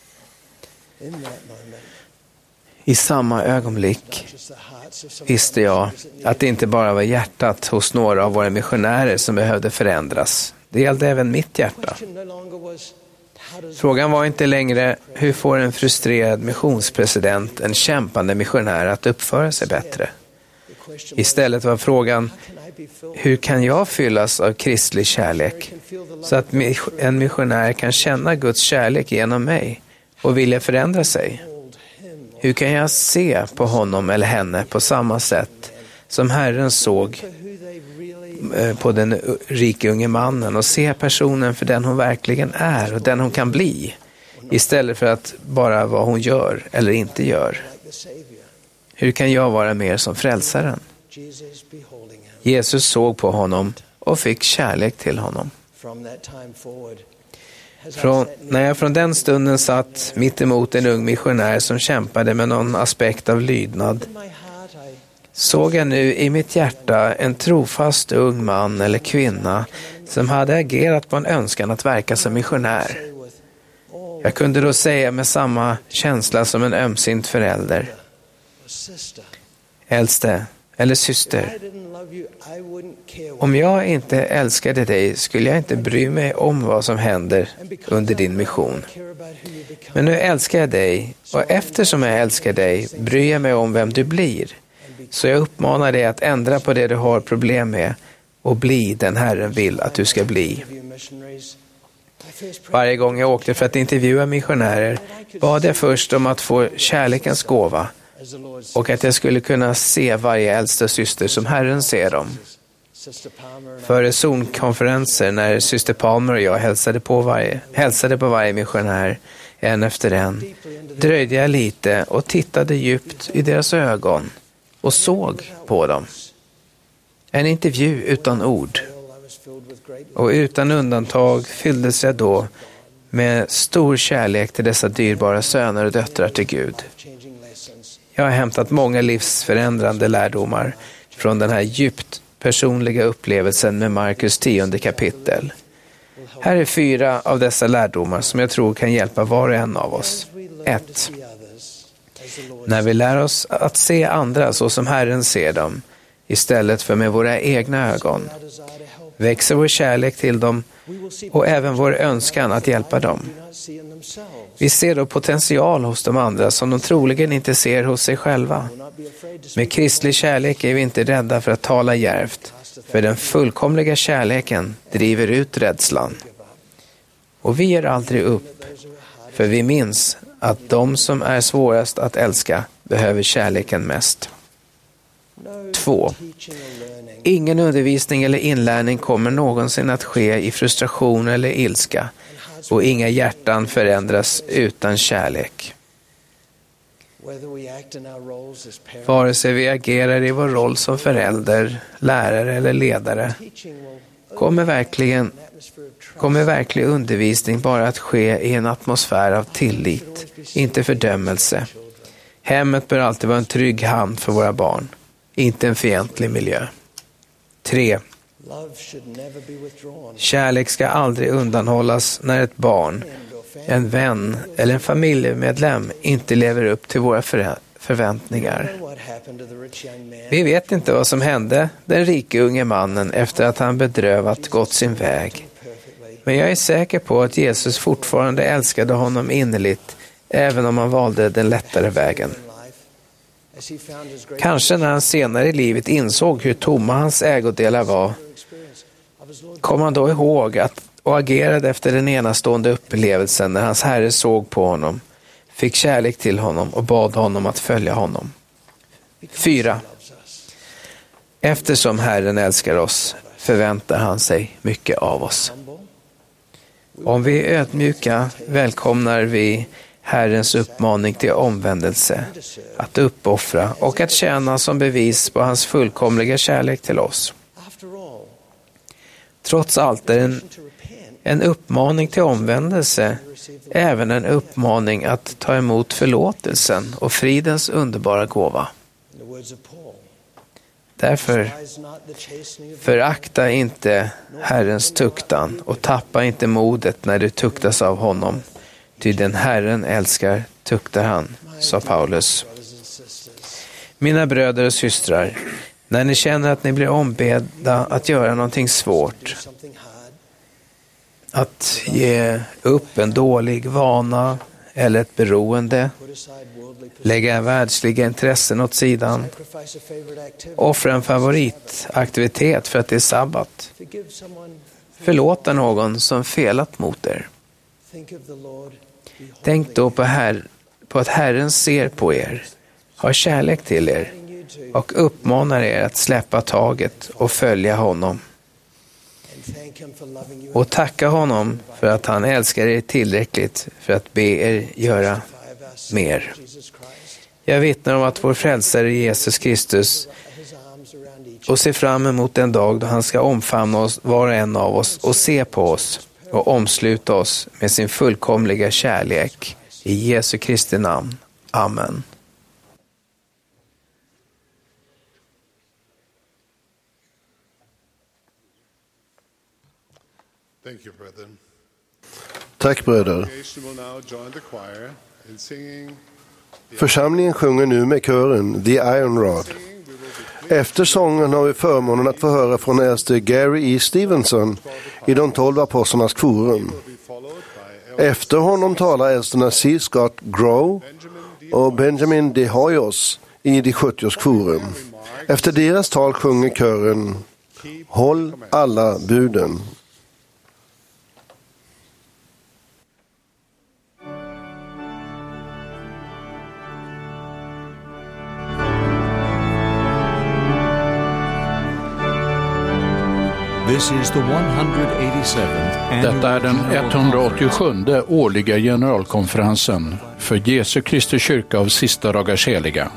I samma ögonblick visste jag att det inte bara var hjärtat hos några av våra missionärer som behövde förändras. Det gällde även mitt hjärta. Frågan var inte längre hur får en frustrerad missionspresident en kämpande missionär att uppföra sig bättre. Istället var frågan, hur kan jag fyllas av kristlig kärlek så att en missionär kan känna Guds kärlek genom mig och vilja förändra sig? Hur kan jag se på honom eller henne på samma sätt som Herren såg på den rike unge mannen och se personen för den hon verkligen är och den hon kan bli, istället för att bara vad hon gör eller inte gör? Hur kan jag vara mer som frälsaren? Jesus såg på honom och fick kärlek till honom. När jag från den stunden satt mitt emot en ung missionär som kämpade med någon aspekt av lydnad, såg jag nu i mitt hjärta en trofast ung man eller kvinna som hade agerat på en önskan att verka som missionär. Jag kunde då säga med samma känsla som en ömsint förälder: äldste eller syster, om jag inte älskade dig skulle jag inte bry mig om vad som händer under din mission. Men nu älskar jag dig, och eftersom jag älskar dig bryr jag mig om vem du blir. Så jag uppmanar dig att ändra på det du har problem med och bli den Herren vill att du ska bli. Varje gång jag åkte för att intervjua missionärer bad jag först om att få kärlekens gåva och att jag skulle kunna se varje äldste syster som Herren ser dem. Före zonkonferenser, när syster Palmer och jag hälsade på varje missionär en efter en, dröjde jag lite och tittade djupt i deras ögon och såg på dem. En intervju utan ord. Och utan undantag fylldes jag då med stor kärlek till dessa dyrbara söner och döttrar till Gud. Jag har hämtat många livsförändrande lärdomar från den här djupt personliga upplevelsen med Markus 10 kapitel. Här är 4 av dessa lärdomar som jag tror kan hjälpa var och en av oss. 1. När vi lär oss att se andra så som Herren ser dem, istället för med våra egna ögon, växer vår kärlek till dem och även vår önskan att hjälpa dem. Vi ser då potential hos de andra som de troligen inte ser hos sig själva. Med kristlig kärlek är vi inte rädda för att tala djärvt, för den fullkomliga kärleken driver ut rädslan. Och vi ger aldrig upp, för vi minns att de som är svårast att älska behöver kärleken mest. 2. Ingen undervisning eller inlärning kommer någonsin att ske i frustration eller ilska, och inga hjärtan förändras utan kärlek. Vare sig vi agerar i vår roll som förälder, lärare eller ledare, kommer verklig undervisning bara att ske i en atmosfär av tillit, inte fördömelse. Hemmet bör alltid vara en trygg hamn för våra barn, inte en fientlig miljö. 3. Kärlek ska aldrig undanhållas när ett barn, en vän eller en familjemedlem inte lever upp till våra förväntningar. Vi vet inte vad som hände den rike unge mannen efter att han bedrövat gått sin väg. Men jag är säker på att Jesus fortfarande älskade honom innerligt, även om han valde den lättare vägen. Kanske när han senare i livet insåg hur tomma hans ägodelar var, kom han då ihåg och agerade efter den enastående upplevelsen när hans herre såg på honom, fick kärlek till honom och bad honom att följa honom. 4. Eftersom Herren älskar oss förväntar han sig mycket av oss. Om vi är ödmjuka välkomnar vi Herrens uppmaning till omvändelse, att uppoffra och att tjäna som bevis på hans fullkomliga kärlek till oss. Trots allt är en uppmaning till omvändelse även en uppmaning att ta emot förlåtelsen och fridens underbara gåva. Därför förakta inte Herrens tuktan och tappa inte modet när du tuktas av honom. Ty den Herren älskar tuktar han, sa Paulus. Mina bröder och systrar, när ni känner att ni blir ombedda att göra någonting svårt, att ge upp en dålig vana eller ett beroende, lägga världsliga intressen åt sidan, offra en favoritaktivitet för att det är sabbat, förlåta någon som felat mot er. Tänk då på att Herren ser på er, har kärlek till er och uppmanar er att släppa taget och följa honom. Och tacka honom för att han älskar er tillräckligt för att be er göra mer. Jag vittnar om att vår frälsare Jesus Kristus och ser fram emot den dag då han ska omfamna oss, var och en av oss, och se på oss och omsluta oss med sin fullkomliga kärlek. I Jesu Kristi namn. Amen. Tack bröder. Församlingen sjunger nu med kören The Iron Rod. Efter sången har vi förmånen att få höra från äldste Gary E. Stevenson i de 12 apostlarnas korum. Efter honom talar äldsterna C. Scott Grow och Benjamin de Hoyos i de 70-års korum. Efter deras tal sjunger kören Håll alla buden. Detta är den 187:e årliga generalkonferensen för Jesu Kristi kyrka av sista dagars heliga.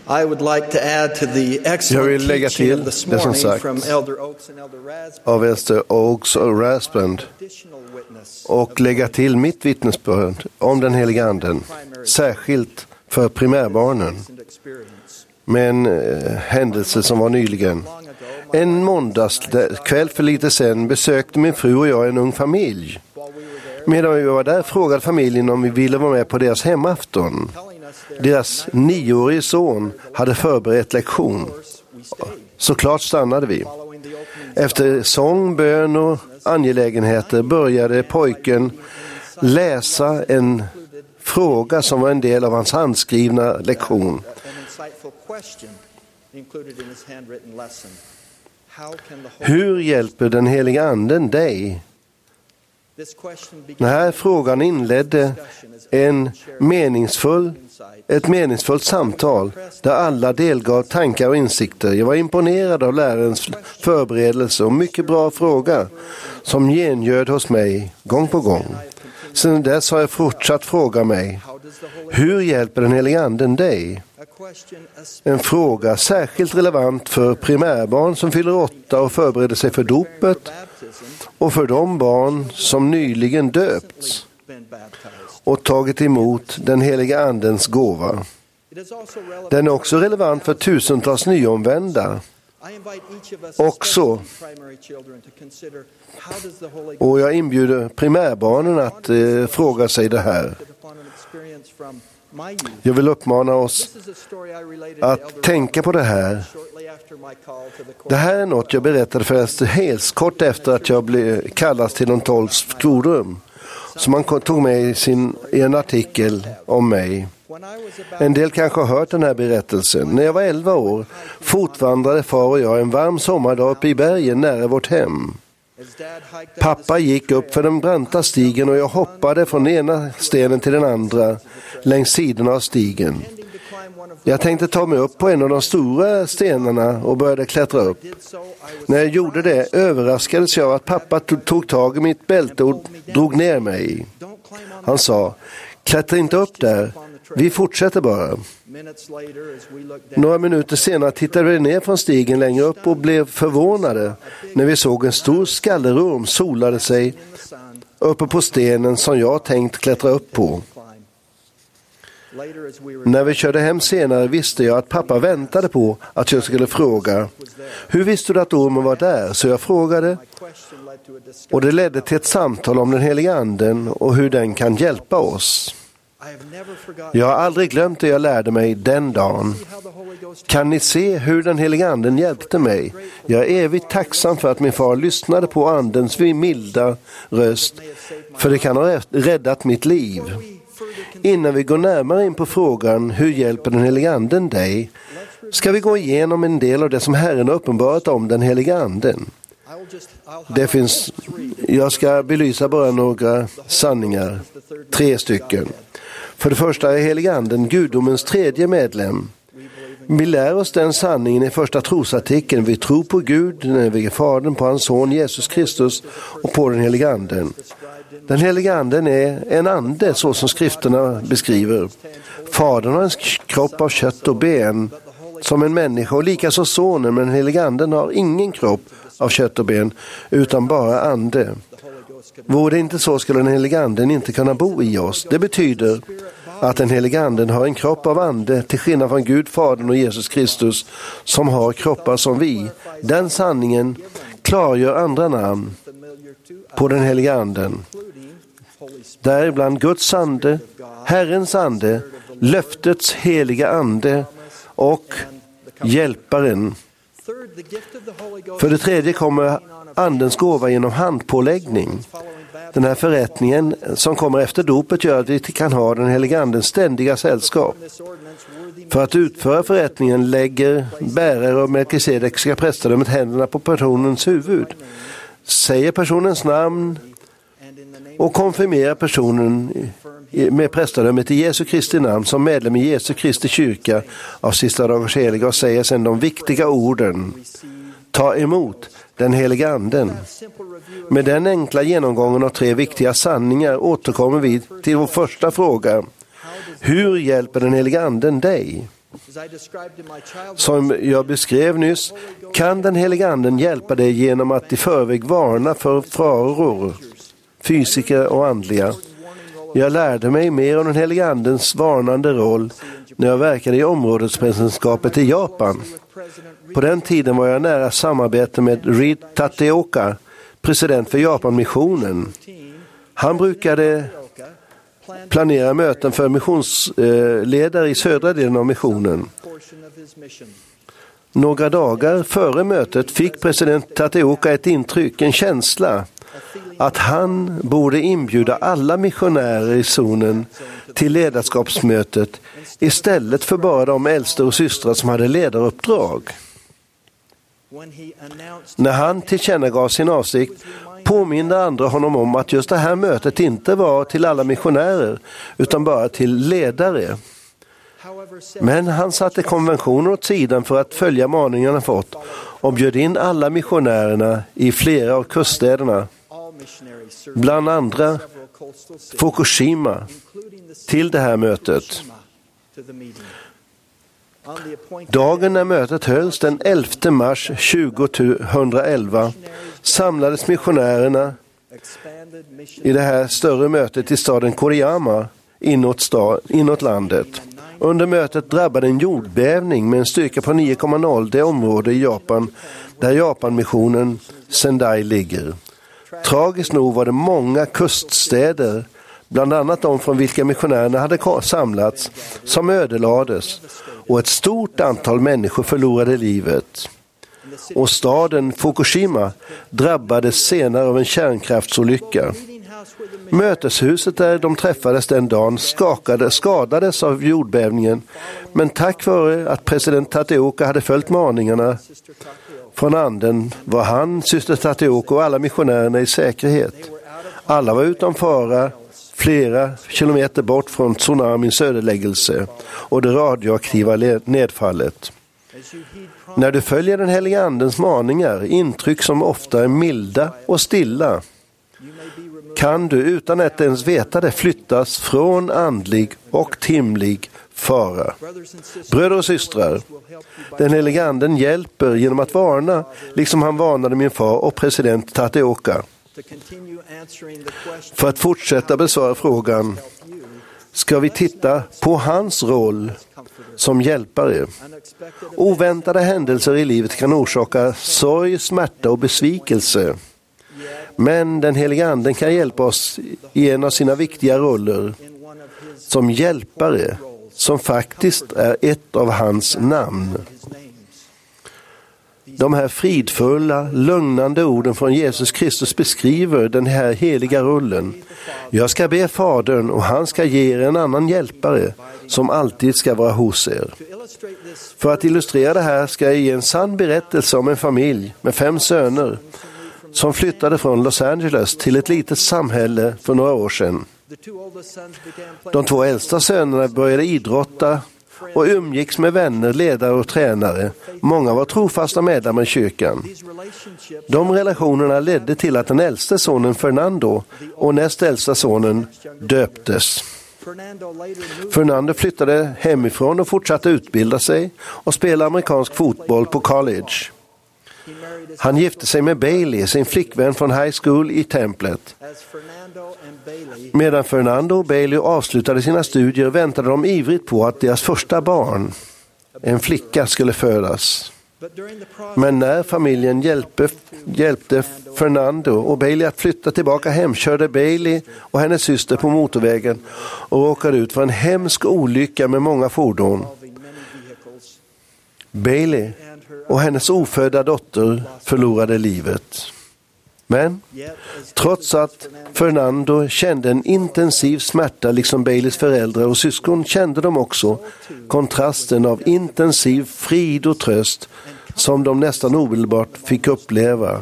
Jag vill lägga till det som sagt av Elder Oaks och Rasband och lägga till mitt vittnesbörd om den heliga anden, särskilt för primärbarnen, med en händelse som var nyligen. En måndagskväll för lite sedan besökte min fru och jag en ung familj. Medan vi var där frågade familjen om vi ville vara med på deras hemafton. Deras 9-årige son hade förberett lektion. Såklart stannade vi. Efter sång, bön och angelägenheter började pojken läsa en fråga som var en del av hans handskrivna lektion. Hur hjälper den heliga anden dig? Den här frågan inledde ett meningsfullt samtal där alla delgav tankar och insikter. Jag var imponerad av lärarens förberedelse och mycket bra fråga som gengöd hos mig gång på gång. Sedan dess har jag fortsatt fråga mig, hur hjälper den heliga anden dig? En fråga särskilt relevant för primärbarn som fyller 8 och förbereder sig för dopet och för de barn som nyligen döpts och tagit emot den heliga andens gåva. Den är också relevant för tusentals nyomvända. Och jag inbjuder primärbarnen att fråga sig det här. Jag vill uppmana oss att tänka på det här. Det här är något jag berättade för Ester Hales kort efter att jag blev kallad till de 12 forum. Som han tog med i en artikel om mig. En del kanske har hört den här berättelsen. När jag var 11 år fotvandrade far och jag en varm sommardag uppe i bergen nära vårt hem. Pappa gick upp för den branta stigen och jag hoppade från den ena stenen till den andra längs sidorna av stigen. Jag tänkte ta mig upp på en av de stora stenarna och började klättra upp. När jag gjorde det överraskades jag att pappa tog tag i mitt bälte och drog ner mig. Han sa, klättra inte upp där, vi fortsätter bara. Några minuter senare tittade vi ner från stigen längre upp och blev förvånade när vi såg en stor skallerorm solade sig uppe på stenen som jag tänkt klättra upp på. När vi körde hem senare visste jag att pappa väntade på att jag skulle fråga, hur visste du att ormen var där? Så jag frågade, och det ledde till ett samtal om den heliga anden och hur den kan hjälpa oss. Jag har aldrig glömt det jag lärde mig den dagen. Kan ni se hur den heliga anden hjälpte mig? Jag är evigt tacksam för att min far lyssnade på andens milda röst, för det kan ha räddat mitt liv. Innan vi går närmare in på frågan, hur hjälper den heliga anden dig? Ska vi gå igenom en del av det som Herren har uppenbarat om den heliga anden. Jag ska belysa bara några sanningar, 3 stycken. För det första är heliga anden gudomens 3:e medlem. Vi lär oss den sanningen i första trosartikeln. Vi tror på Gud, när vi är Fadern, på hans son Jesus Kristus och på den heliga anden. Den heliga anden är en ande så som skrifterna beskriver. Fadern har en kropp av kött och ben som en människa och likaså sonen, men den heliga anden har ingen kropp av kött och ben utan bara ande. Vore det inte så skulle den heliga anden inte kunna bo i oss. Det betyder att den heliga anden har en kropp av ande till skillnad från Gud, Fadern och Jesus Kristus som har kroppar som vi. Den sanningen klargör andra namn på den heliga anden. Däribland Guds ande, Herrens ande, löftets heliga ande och hjälparen. För det tredje kommer andens gåva genom handpåläggning. Den här förrättningen som kommer efter dopet gör att vi kan ha den heliga andens ständiga sällskap. För att utföra förrättningen lägger bärare och melkisedekska prästadömet händerna på personens huvud, säger personens namn och konfirmerar personen med prästadömet i Jesu Kristi namn som medlem i Jesu Kristi kyrka av sista dagars heliga och säger sedan de viktiga orden: ta emot den heliga anden. Med den enkla genomgången av 3 viktiga sanningar återkommer vi till vår första fråga. Hur hjälper den heliga anden dig? Som jag beskrev nyss kan den helige anden hjälpa dig genom att i förväg varna för faror, fysiska och andliga. Jag lärde mig mer om den helige andens varnande roll när jag verkade i områdespresidentskapet i Japan. På den tiden var jag nära samarbete med Reed Tateoka, president för Japanmissionen. Han brukade planera möten för missionsledare i södra delen av missionen. Några dagar före mötet fick president Tateoka ett intryck, en känsla, att han borde inbjuda alla missionärer i zonen till ledarskapsmötet istället för bara de äldste och systrar som hade ledaruppdrag. När han tillkännagav sin avsikt påminde andra honom om att just det här mötet inte var till alla missionärer utan bara till ledare. Men han satte konventioner åt sidan för att följa maningarna fått och bjöd in alla missionärerna i flera av kuststäderna, bland andra Fukushima, till det här mötet. Dagen när mötet hölls, den 11 mars 2011, samlades missionärerna i det här större mötet i staden Koriyama inåt landet. Under mötet drabbade en jordbävning med en styrka på 9,0 det område i Japan där Japanmissionen Sendai ligger. Tragiskt nog var det många kuststäder, bland annat de från vilka missionärerna hade samlats, som ödelades och ett stort antal människor förlorade livet. Och staden Fukushima drabbades senare av en kärnkraftsolycka. Möteshuset där de träffades den dagen skadades av jordbävningen, men tack vare att president Tateoka hade följt maningarna från anden var han, syster Tateoka och alla missionärerna i säkerhet. Alla var utan fara, flera kilometer bort från tsunamins ödeläggelse och det radioaktiva nedfallet. När du följer den helige andens maningar, intryck som ofta är milda och stilla, kan du utan att ens veta det flyttas från andlig och timlig fara. Bröder och systrar, den helige anden hjälper genom att varna, liksom han varnade min far och president Tateoka. För att fortsätta besvara frågan ska vi titta på hans roll som hjälpare. Oväntade händelser i livet kan orsaka sorg, smärta och besvikelse. Men den helige anden kan hjälpa oss i en av sina viktiga roller som hjälpare, som faktiskt är ett av hans namn. De här fridfulla, lugnande orden från Jesus Kristus beskriver den här heliga rollen. Jag ska be Fadern och han ska ge er en annan hjälpare som alltid ska vara hos er. För att illustrera det här ska jag ge en sann berättelse om en familj med 5 söner som flyttade från Los Angeles till ett litet samhälle för några år sedan. De 2 äldsta sönerna började idrotta och umgicks med vänner, ledare och tränare. Många var trofasta medlemmar i kyrkan. De relationerna ledde till att den äldste sonen Fernando och näst äldsta sonen döptes. Fernando flyttade hemifrån och fortsatte utbilda sig och spela amerikansk fotboll på college. Han gifte sig med Bailey, sin flickvän från high school i templet. Medan Fernando och Bailey avslutade sina studier väntade de ivrigt på att deras första barn, en flicka, skulle födas. Men när familjen hjälpte Fernando och Bailey att flytta tillbaka hem körde Bailey och hennes syster på motorvägen och råkade ut för en hemsk olycka med många fordon. Bailey och hennes ofödda dotter förlorade livet. Men trots att Fernando kände en intensiv smärta liksom Baileys föräldrar och syskon kände de också kontrasten av intensiv frid och tröst som de nästan omedelbart fick uppleva.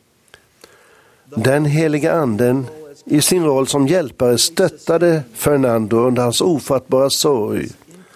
Den heliga anden i sin roll som hjälpare stöttade Fernando under hans ofattbara sorg.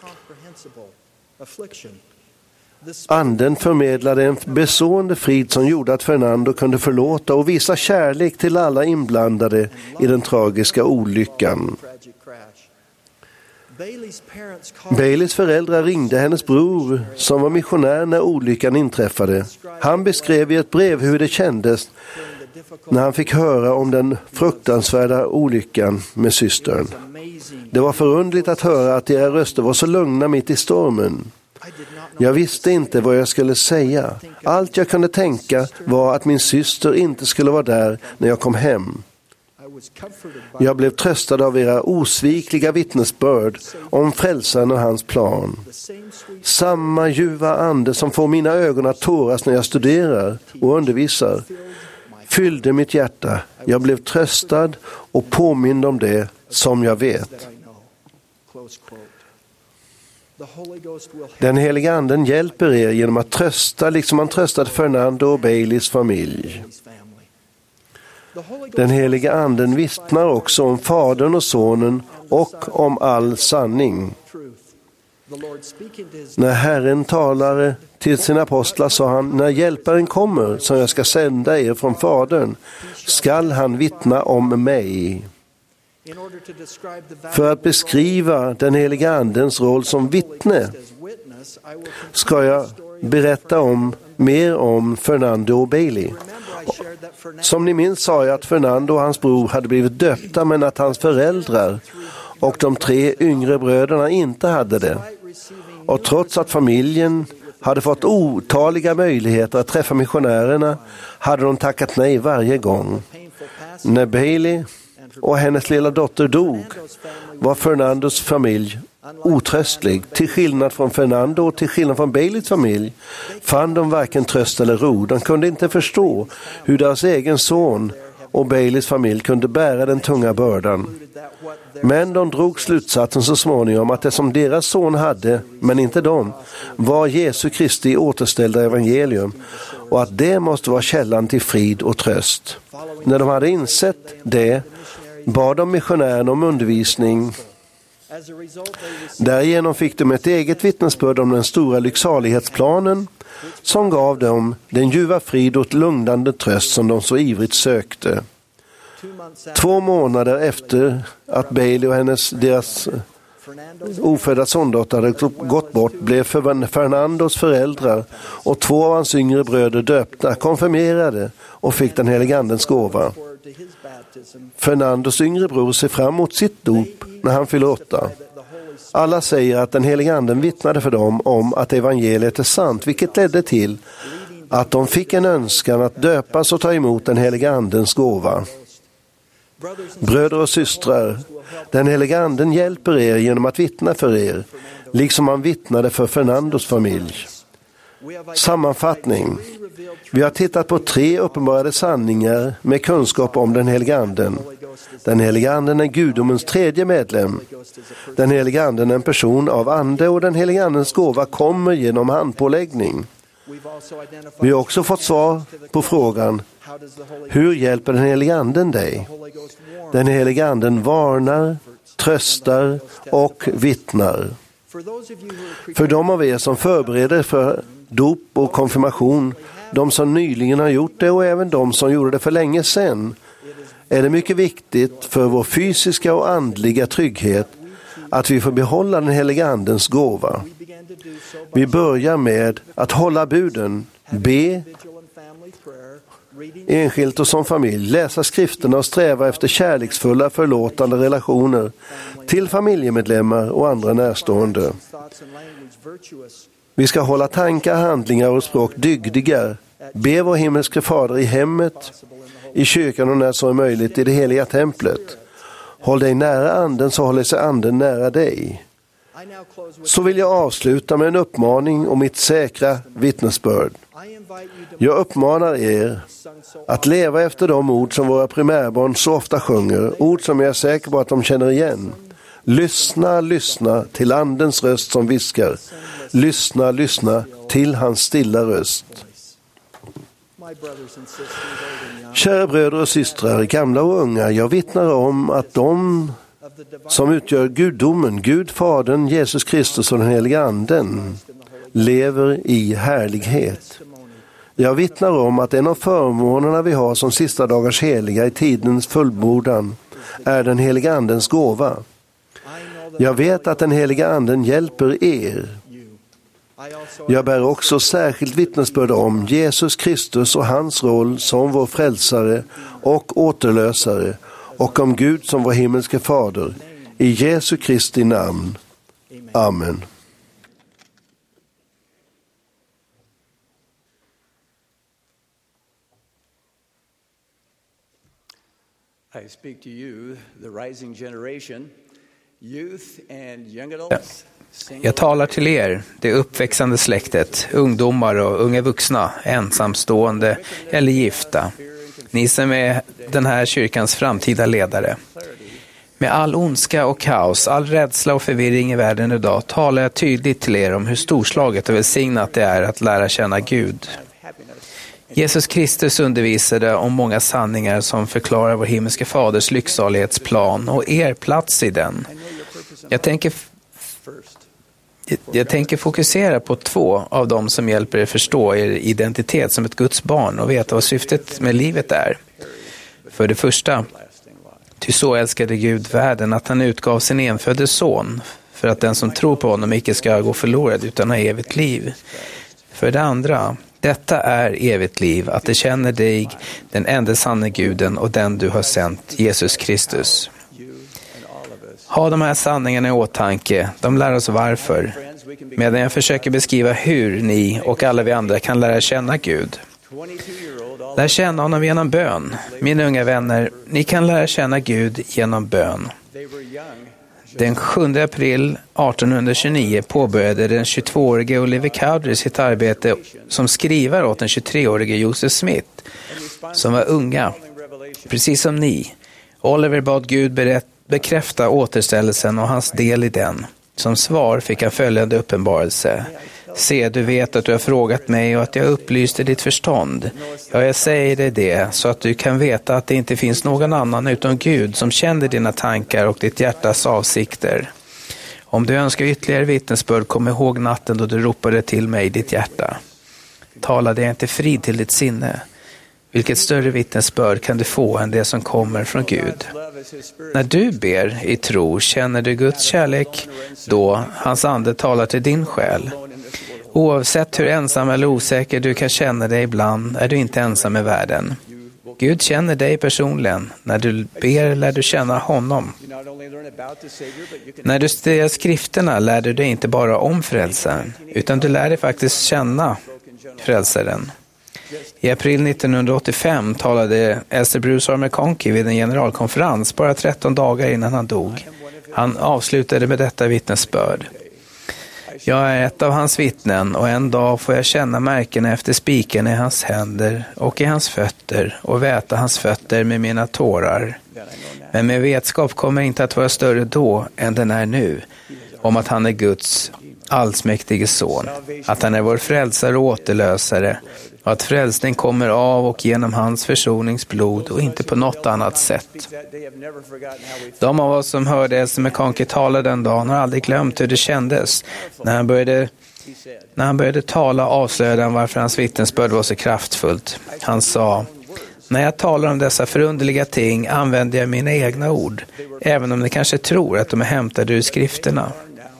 Anden förmedlade en bestående frid som gjorde att Fernando kunde förlåta och visa kärlek till alla inblandade i den tragiska olyckan. Baileys föräldrar ringde hennes bror som var missionär när olyckan inträffade. Han beskrev i ett brev hur det kändes när han fick höra om den fruktansvärda olyckan med systern. Det var förundligt att höra att deras röster var så lugna mitt i stormen. Jag visste inte vad jag skulle säga. Allt jag kunde tänka var att min syster inte skulle vara där när jag kom hem. Jag blev tröstad av era osvikliga vittnesbörd om frälsaren och hans plan. Samma ljuva ande som får mina ögon att tåras när jag studerar och undervisar fyllde mitt hjärta. Jag blev tröstad och påmind om det som jag vet. Den heliga anden hjälper er genom att trösta liksom han tröstade Fernando och Baileys familj. Den heliga anden vittnar också om Fadern och Sonen och om all sanning. När Herren talade till sina apostlar sa han: när hjälparen kommer som jag ska sända er från Fadern skall han vittna om mig. För att beskriva den heliga andens roll som vittne ska jag berätta mer om Fernando och Bailey. Som ni minns sa jag att Fernando och hans bror hade blivit döpta men att hans föräldrar och de 3 yngre bröderna inte hade det. Och trots att familjen hade fått otaliga möjligheter att träffa missionärerna hade de tackat nej varje gång. När Bailey och hennes lilla dotter dog var Fernandos familj otröstlig. Till skillnad från Fernando och till skillnad från Baileys familj fann de varken tröst eller ro. De kunde inte förstå hur deras egen son och Baileys familj kunde bära den tunga bördan. Men de drog slutsatsen så småningom att det som deras son hade, men inte de, var Jesu Kristi återställda evangelium och att det måste vara källan till frid och tröst. När de hade insett det bad de missionären om undervisning. Därigenom fick de ett eget vittnesbörd om den stora lycksalighetsplanen som gav dem den ljuva frid och lugnande tröst som de så ivrigt sökte. 2 månader efter att Bailey och deras ofödda sondotter hade gått bort blev Fernandos föräldrar och 2 av hans yngre bröder döpta, konfirmerade och fick den heliga andens gåva. Fernandos yngre bror ser fram emot sitt dop när han fyller 8. Alla säger att den heliga anden vittnade för dem om att evangeliet är sant, vilket ledde till att de fick en önskan att döpas och ta emot den heliga andens gåva. Bröder och systrar, den heliga anden hjälper er genom att vittna för er, liksom han vittnade för Fernandos familj. Sammanfattning. Vi har tittat på 3 uppenbarade sanningar med kunskap om den heliga anden. Den heliga anden är gudomens 3:e medlem. Den heliga anden är en person av ande och den heliga andens gåva kommer genom handpåläggning. Vi har också fått svar på frågan: hur hjälper den heliga anden dig? Den heliga anden varnar, tröstar och vittnar. För de av er som förbereder för dop och konfirmation, de som nyligen har gjort det och även de som gjorde det för länge sedan, är det mycket viktigt för vår fysiska och andliga trygghet att vi får behålla den heliga andens gåva. Vi börjar med att hålla buden, be enskilt och som familj, läsa skrifterna och sträva efter kärleksfulla förlåtande relationer till familjemedlemmar och andra närstående. Vi ska hålla tankar, handlingar och språk dygdiga. Be vår himmelske fader i hemmet, i kyrkan och när så är möjligt i det heliga templet. Håll dig nära anden så håller sig anden nära dig. Så vill jag avsluta med en uppmaning om mitt säkra vittnesbörd. Jag uppmanar er att leva efter de ord som våra primärbarn så ofta sjunger, ord som jag är säker på att de känner igen. Lyssna, lyssna till andens röst som viskar. Lyssna, lyssna till hans stilla röst. Kära bröder och systrar, gamla och unga, jag vittnar om att de som utgör gudomen, Gud, Fadern, Jesus Kristus och den heliga anden lever i härlighet. Jag vittnar om att en av förmånerna vi har som sista dagars heliga i tidens fullbordan är den heliga andens gåva. Jag vet att den heliga anden hjälper er. Jag bär också särskilt vittnesbörd om Jesus Kristus och hans roll som vår frälsare och återlösare och om Gud som vår himmelske fader. I Jesu Kristi namn. Amen. I speak to you, the rising generation, youth and young adults. Jag talar till er, det uppväxande släktet, ungdomar och unga vuxna, ensamstående eller gifta. Ni som är den här kyrkans framtida ledare. Med all ondska och kaos, all rädsla och förvirring i världen idag talar jag tydligt till er om hur storslaget och välsignat det är att lära känna Gud. Jesus Kristus undervisade om många sanningar som förklarar vår himmelske faders lycksalighetsplan och er plats i den. Jag tänker fokusera på 2 av dem som hjälper er förstå er identitet som ett Guds barn och veta vad syftet med livet är. För det första, ty så älskade Gud världen att han utgav sin enfödde son för att den som tror på honom icke ska gå förlorad utan ha evigt liv. För det andra, detta är evigt liv, att det känner dig, den enda sanne Guden och den du har sänt, Jesus Kristus. Ha de här sanningarna i åtanke, de lär oss varför. Medan jag försöker beskriva hur ni och alla vi andra kan lära känna Gud. Lär känna honom genom bön. Mina unga vänner, ni kan lära känna Gud genom bön. Den 7 april 1829 påbörjade den 22-årige Oliver Cowdery sitt arbete som skrivare åt den 23-årige Joseph Smith, som var unga, precis som ni. Oliver bad Gud bekräfta återställelsen och hans del i den. Som svar fick han följande uppenbarelse. Se, du vet att du har frågat mig och att jag upplyste ditt förstånd. Ja, jag säger dig det så att du kan veta att det inte finns någon annan utom Gud som känner dina tankar och ditt hjärtas avsikter. Om du önskar ytterligare vittnesbörd, kom ihåg natten då du ropade till mig i ditt hjärta. Talade jag inte frid till ditt sinne? Vilket större vittnesbörd kan du få än det som kommer från Gud? När du ber i tro känner du Guds kärlek, då hans ande talar till din själ. Oavsett hur ensam eller osäker du kan känna dig ibland är du inte ensam i världen. Gud känner dig personligen. När du ber lär du känna honom. När du studerar skrifterna lär du dig inte bara om frälsaren, utan du lär dig faktiskt känna frälsaren. I april 1985 talade Esther Bruce McConkie vid en generalkonferens bara 13 dagar innan han dog. Han avslutade med detta vittnesbörd. Jag är ett av hans vittnen och en dag får jag känna märkena efter spiken i hans händer och i hans fötter och väta hans fötter med mina tårar. Men min vetskap kommer inte att vara större då än den är nu, om att han är Guds allsmäktige son, att han är vår frälsare och återlösare och att frälsning kommer av och genom hans försoningsblod och inte på något annat sätt. De av oss som hörde Esther McConkie tala den dagen har aldrig glömt hur det kändes. När han började tala avslöjade han varför hans vittnesbörd var så kraftfullt. Han sa: när jag talar om dessa förunderliga ting använder jag mina egna ord, även om ni kanske tror att de är hämtade ur skrifterna.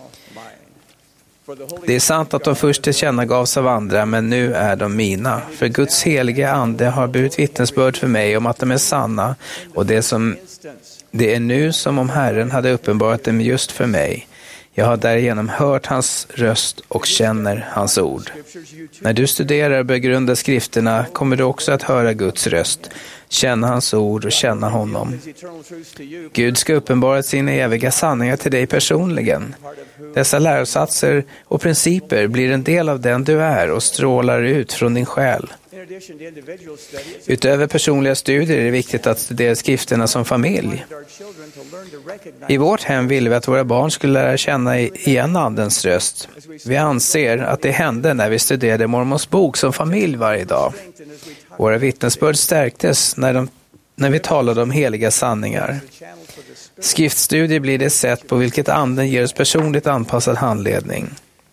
Det är sant att de först tillkännagavs av andra, men nu är de mina. För Guds heliga ande har burit vittnesbörd för mig om att de är sanna, och det är nu som om Herren hade uppenbarat dem just för mig. Jag har därigenom hört hans röst och känner hans ord. När du studerar och begrundar skrifterna kommer du också att höra Guds röst, känna hans ord och känna honom. Gud ska uppenbara sina eviga sanningar till dig personligen. Dessa lärosatser och principer blir en del av den du är och strålar ut från din själ. Utöver personliga studier är det viktigt att studera skrifterna som familj. I vårt hem ville vi att våra barn skulle lära känna igen andens röst. Vi anser att det hände när vi studerade mormors bok som familj varje dag. Våra vittnesbörd stärktes när vi talade om heliga sanningar. Skriftstudier blir det sätt på vilket anden ger oss personligt anpassad handledning.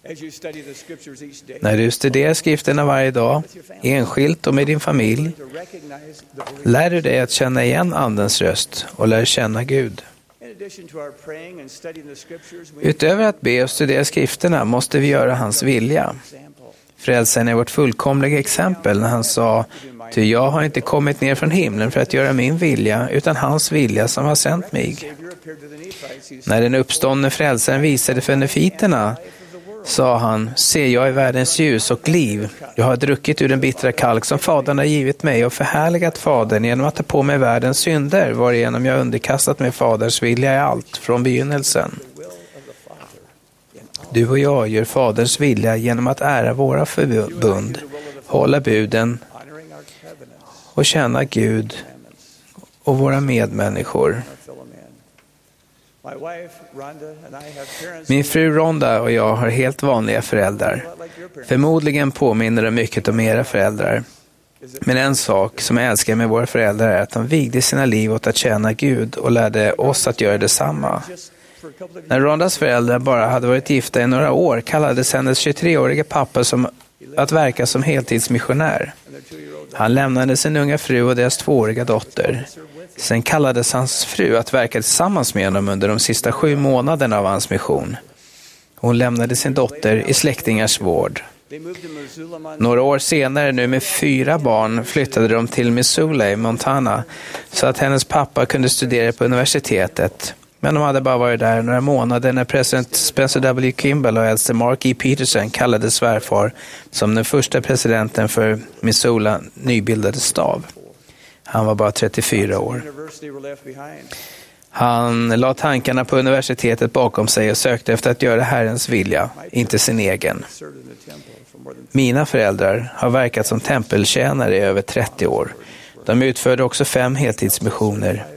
När du studerar skrifterna varje dag, enskilt och med din familj, lär du dig att känna igen andens röst och lär känna Gud. Utöver att be och studera skrifterna måste vi göra hans vilja. Frälsaren är vårt fullkomliga exempel när han sa: ty jag har inte kommit ner från himlen för att göra min vilja, utan hans vilja som har sänt mig. När den uppståndne frälsaren visade för nefiterna, sa han: se, jag är världens ljus och liv. Jag har druckit ur den bittra kalk som Fadern har givit mig och förhärligat Fadern genom att ta på mig världens synder, varigenom jag underkastat mig Faderns vilja i allt från begynnelsen. Du och jag gör Faderns vilja genom att ära våra förbund, hålla buden och känna Gud och våra medmänniskor. Min fru Rhonda och jag har helt vanliga föräldrar. Förmodligen påminner de mycket om era föräldrar. Men en sak som jag älskar med våra föräldrar är att de vigde sina liv åt att tjäna Gud och lärde oss att göra detsamma. När Rhondas föräldrar bara hade varit gifta i några år kallades hennes 23-åriga pappa att verka som heltidsmissionär. Han lämnade sin unga fru och deras 2-åriga dotter. Sen kallades hans fru att verka tillsammans med honom under de sista 7 månaderna av hans mission. Hon lämnade sin dotter i släktingars vård. Några år senare, nu med 4 barn, flyttade de till Missoula i Montana så att hennes pappa kunde studera på universitetet. Men de hade bara varit där några månader när president Spencer W. Kimball och äldste Mark E. Peterson kallade svärfar som den första presidenten för Missoula nybildade stav. Han var bara 34 år. Han la tankarna på universitetet bakom sig och sökte efter att göra Herrens vilja, inte sin egen. Mina föräldrar har verkat som tempeltjänare i över 30 år. De utförde också 5 heltidsmissioner.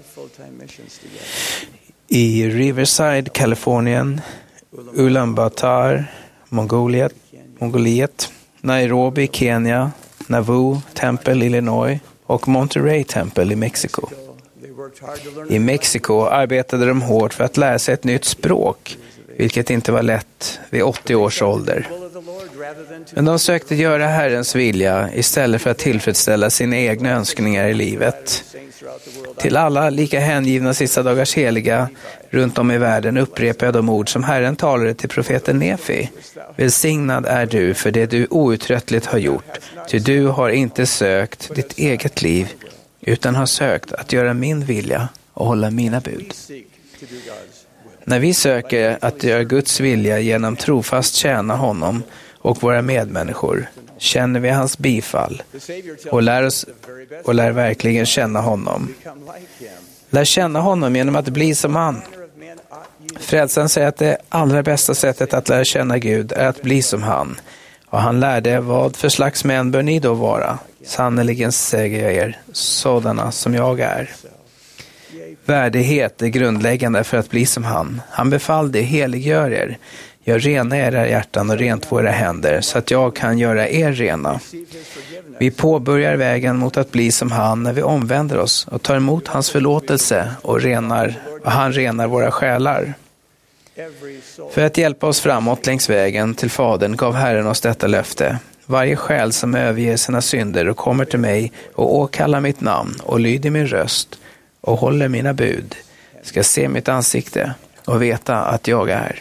I Riverside, Kalifornien, Ulaanbaatar, Mongoliet, Nairobi, Kenya, Nauvoo, Temple, Illinois och Monterey Temple i Mexiko. I Mexiko arbetade de hårt för att lära sig ett nytt språk, vilket inte var lätt vid 80 års ålder. Men de sökte göra Herrens vilja istället för att tillfredsställa sina egna önskningar i livet. Till alla lika hängivna sista dagars heliga runt om i världen upprepar jag de ord som Herren talade till profeten Nefi. Välsignad är du för det du outtröttligt har gjort, ty du har inte sökt ditt eget liv utan har sökt att göra min vilja och hålla mina bud. När vi söker att göra Guds vilja genom trofast tjäna honom och våra medmänniskor känner vi hans bifall och lär verkligen känna honom. Lär känna honom genom att bli som han. Frälsaren säger att det allra bästa sättet att lära känna Gud är att bli som han. Och han lärde: vad för slags män bör ni då vara? Sannoliken säger jag er, sådana som jag är. Värdighet är grundläggande för att bli som han. Han befallde: heliggör er. Gör rena era hjärtan och rent våra händer så att jag kan göra er rena. Vi påbörjar vägen mot att bli som han när vi omvänder oss och tar emot hans förlåtelse och han renar våra själar. För att hjälpa oss framåt längs vägen till Fadern gav Herren oss detta löfte: varje själ som överger sina synder och kommer till mig och åkallar mitt namn och lyder min röst och håller mina bud ska se mitt ansikte och veta att jag är.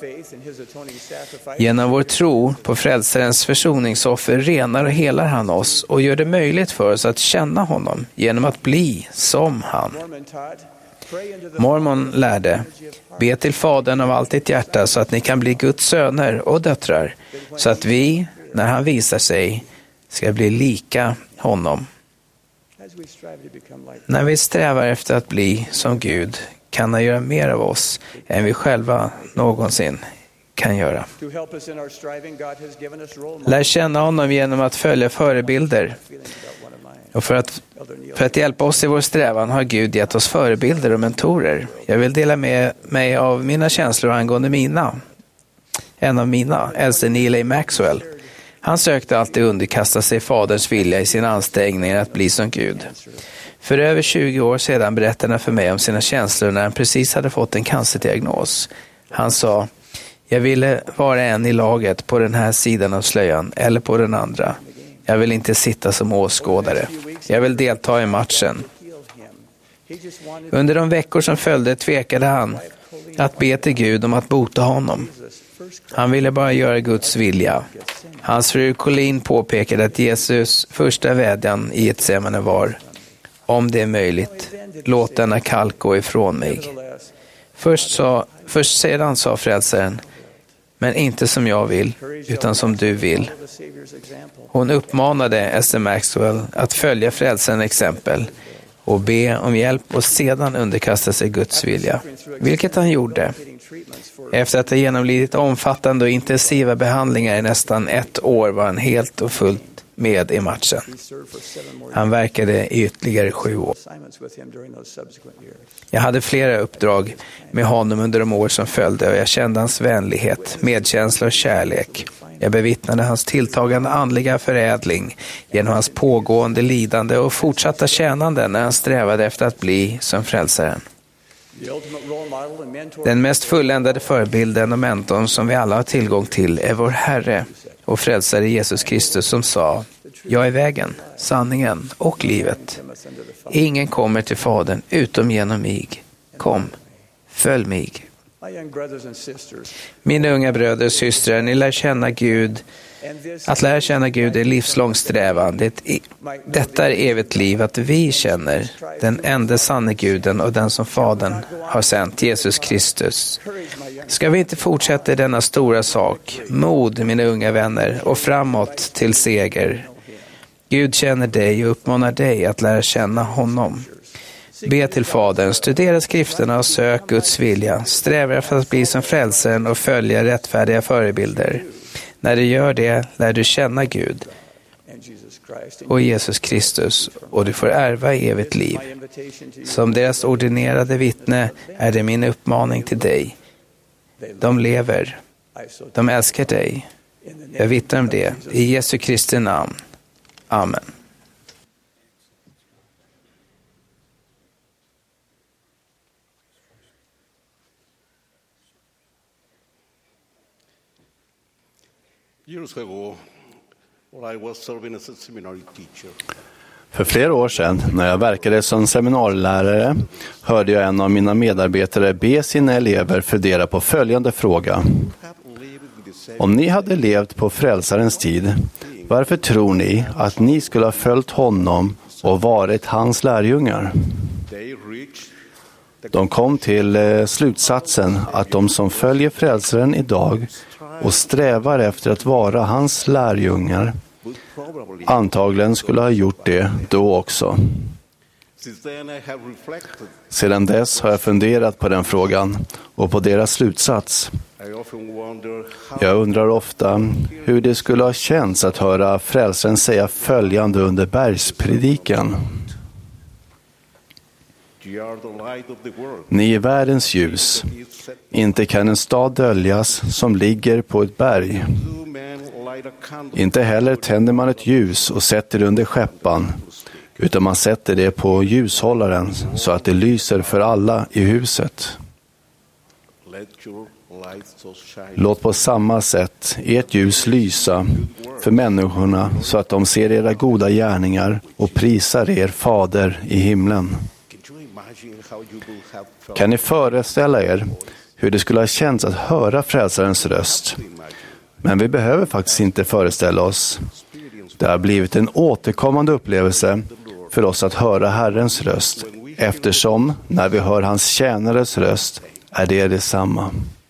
Genom vår tro på frälsarens försoningsoffer renar och helar han oss och gör det möjligt för oss att känna honom genom att bli som han. Mormon lärde: be till Fadern av allt ditt hjärta så att ni kan bli Guds söner och döttrar, så att vi, när han visar sig, ska bli lika honom. När vi strävar efter att bli som Gud kan han göra mer av oss än vi själva någonsin kan göra. Lär känna honom genom att följa förebilder. Och för att hjälpa oss i vår strävan har Gud gett oss förebilder och mentorer. Jag vill dela med mig av mina känslor angående en av mina, äldste Neil A. Maxwell. Han sökte alltid underkasta sig Faderns vilja i sina ansträngningar att bli som Gud. För över 20 år sedan berättade han för mig om sina känslor när han precis hade fått en cancerdiagnos. Han sa: jag ville vara en i laget på den här sidan av slöjan eller på den andra. Jag vill inte sitta som åskådare. Jag vill delta i matchen. Under de veckor som följde tvekade han att be till Gud om att bota honom. Han ville bara göra Guds vilja. Hans fru Colleen påpekade att Jesus första vädjan i Getsemane var: om det är möjligt, låt denna kalk gå ifrån mig. Först sedan sa frälsaren: men inte som jag vill, utan som du vill. Hon uppmanade S.M. Maxwell att följa frälsarens exempel och be om hjälp och sedan underkasta sig Guds vilja, vilket han gjorde. Efter att ha genomlidit omfattande och intensiva behandlingar i nästan 1 år var han helt och fullt med i matchen. Han verkade i ytterligare 7 år. Jag hade flera uppdrag med honom under de år som följde och jag kände hans vänlighet, medkänsla och kärlek. Jag bevittnade hans tilltagande andliga förädling genom hans pågående lidande och fortsatta tjänande när han strävade efter att bli som frälsaren. Den mest fulländade förebilden och mentorn som vi alla har tillgång till är vår Herre och frälsare Jesus Kristus som sa: jag är vägen, sanningen och livet. Ingen kommer till Fadern utom genom mig. Kom, följ mig. Mina unga bröder och systrar, ni lär känna Gud. Att lära känna Gud är livslång strävan. Detta är evigt liv, att vi känner den enda sanne Guden och den som Fadern har sänt, Jesus Kristus. Ska vi inte fortsätta i denna stora sak? Mod, mina unga vänner, och framåt till seger. Gud känner dig och uppmanar dig att lära känna honom. Be till Fadern, studera skrifterna och sök Guds vilja. Sträva efter att bli som frälsaren och följa rättfärdiga förebilder. När du gör det lär du känna Gud och Jesus Kristus och du får ärva evigt liv. Som deras ordinerade vittne är det min uppmaning till dig. De lever. De älskar dig. Jag vittnar om det. I Jesu Kristi namn. Amen. För flera år sedan, när jag verkade som seminarlärare, hörde jag en av mina medarbetare be sina elever fundera på följande fråga. Om ni hade levt på frälsarens tid, varför tror ni att ni skulle ha följt honom och varit hans lärjungar? De kom till slutsatsen att de som följer frälsaren idag och strävar efter att vara hans lärjungar antagligen skulle ha gjort det då också. Sedan dess har jag funderat på den frågan och på deras slutsats. Jag undrar ofta hur det skulle ha känts att höra frälsaren säga följande under bergspredikan. Ni är världens ljus. Inte kan en stad döljas som ligger på ett berg. Inte heller tänder man ett ljus och sätter det under skeppan, utan man sätter det på ljushållaren så att det lyser för alla i huset. Låt på samma sätt ert ljus lysa för människorna så att de ser era goda gärningar och prisar er fader i himlen. Kan ni föreställa er hur det skulle ha känts att höra frälsarens röst? Men vi behöver faktiskt inte föreställa oss. Det har blivit en återkommande upplevelse för oss att höra Herrens röst, eftersom när vi hör hans tjänares röst är det detsamma.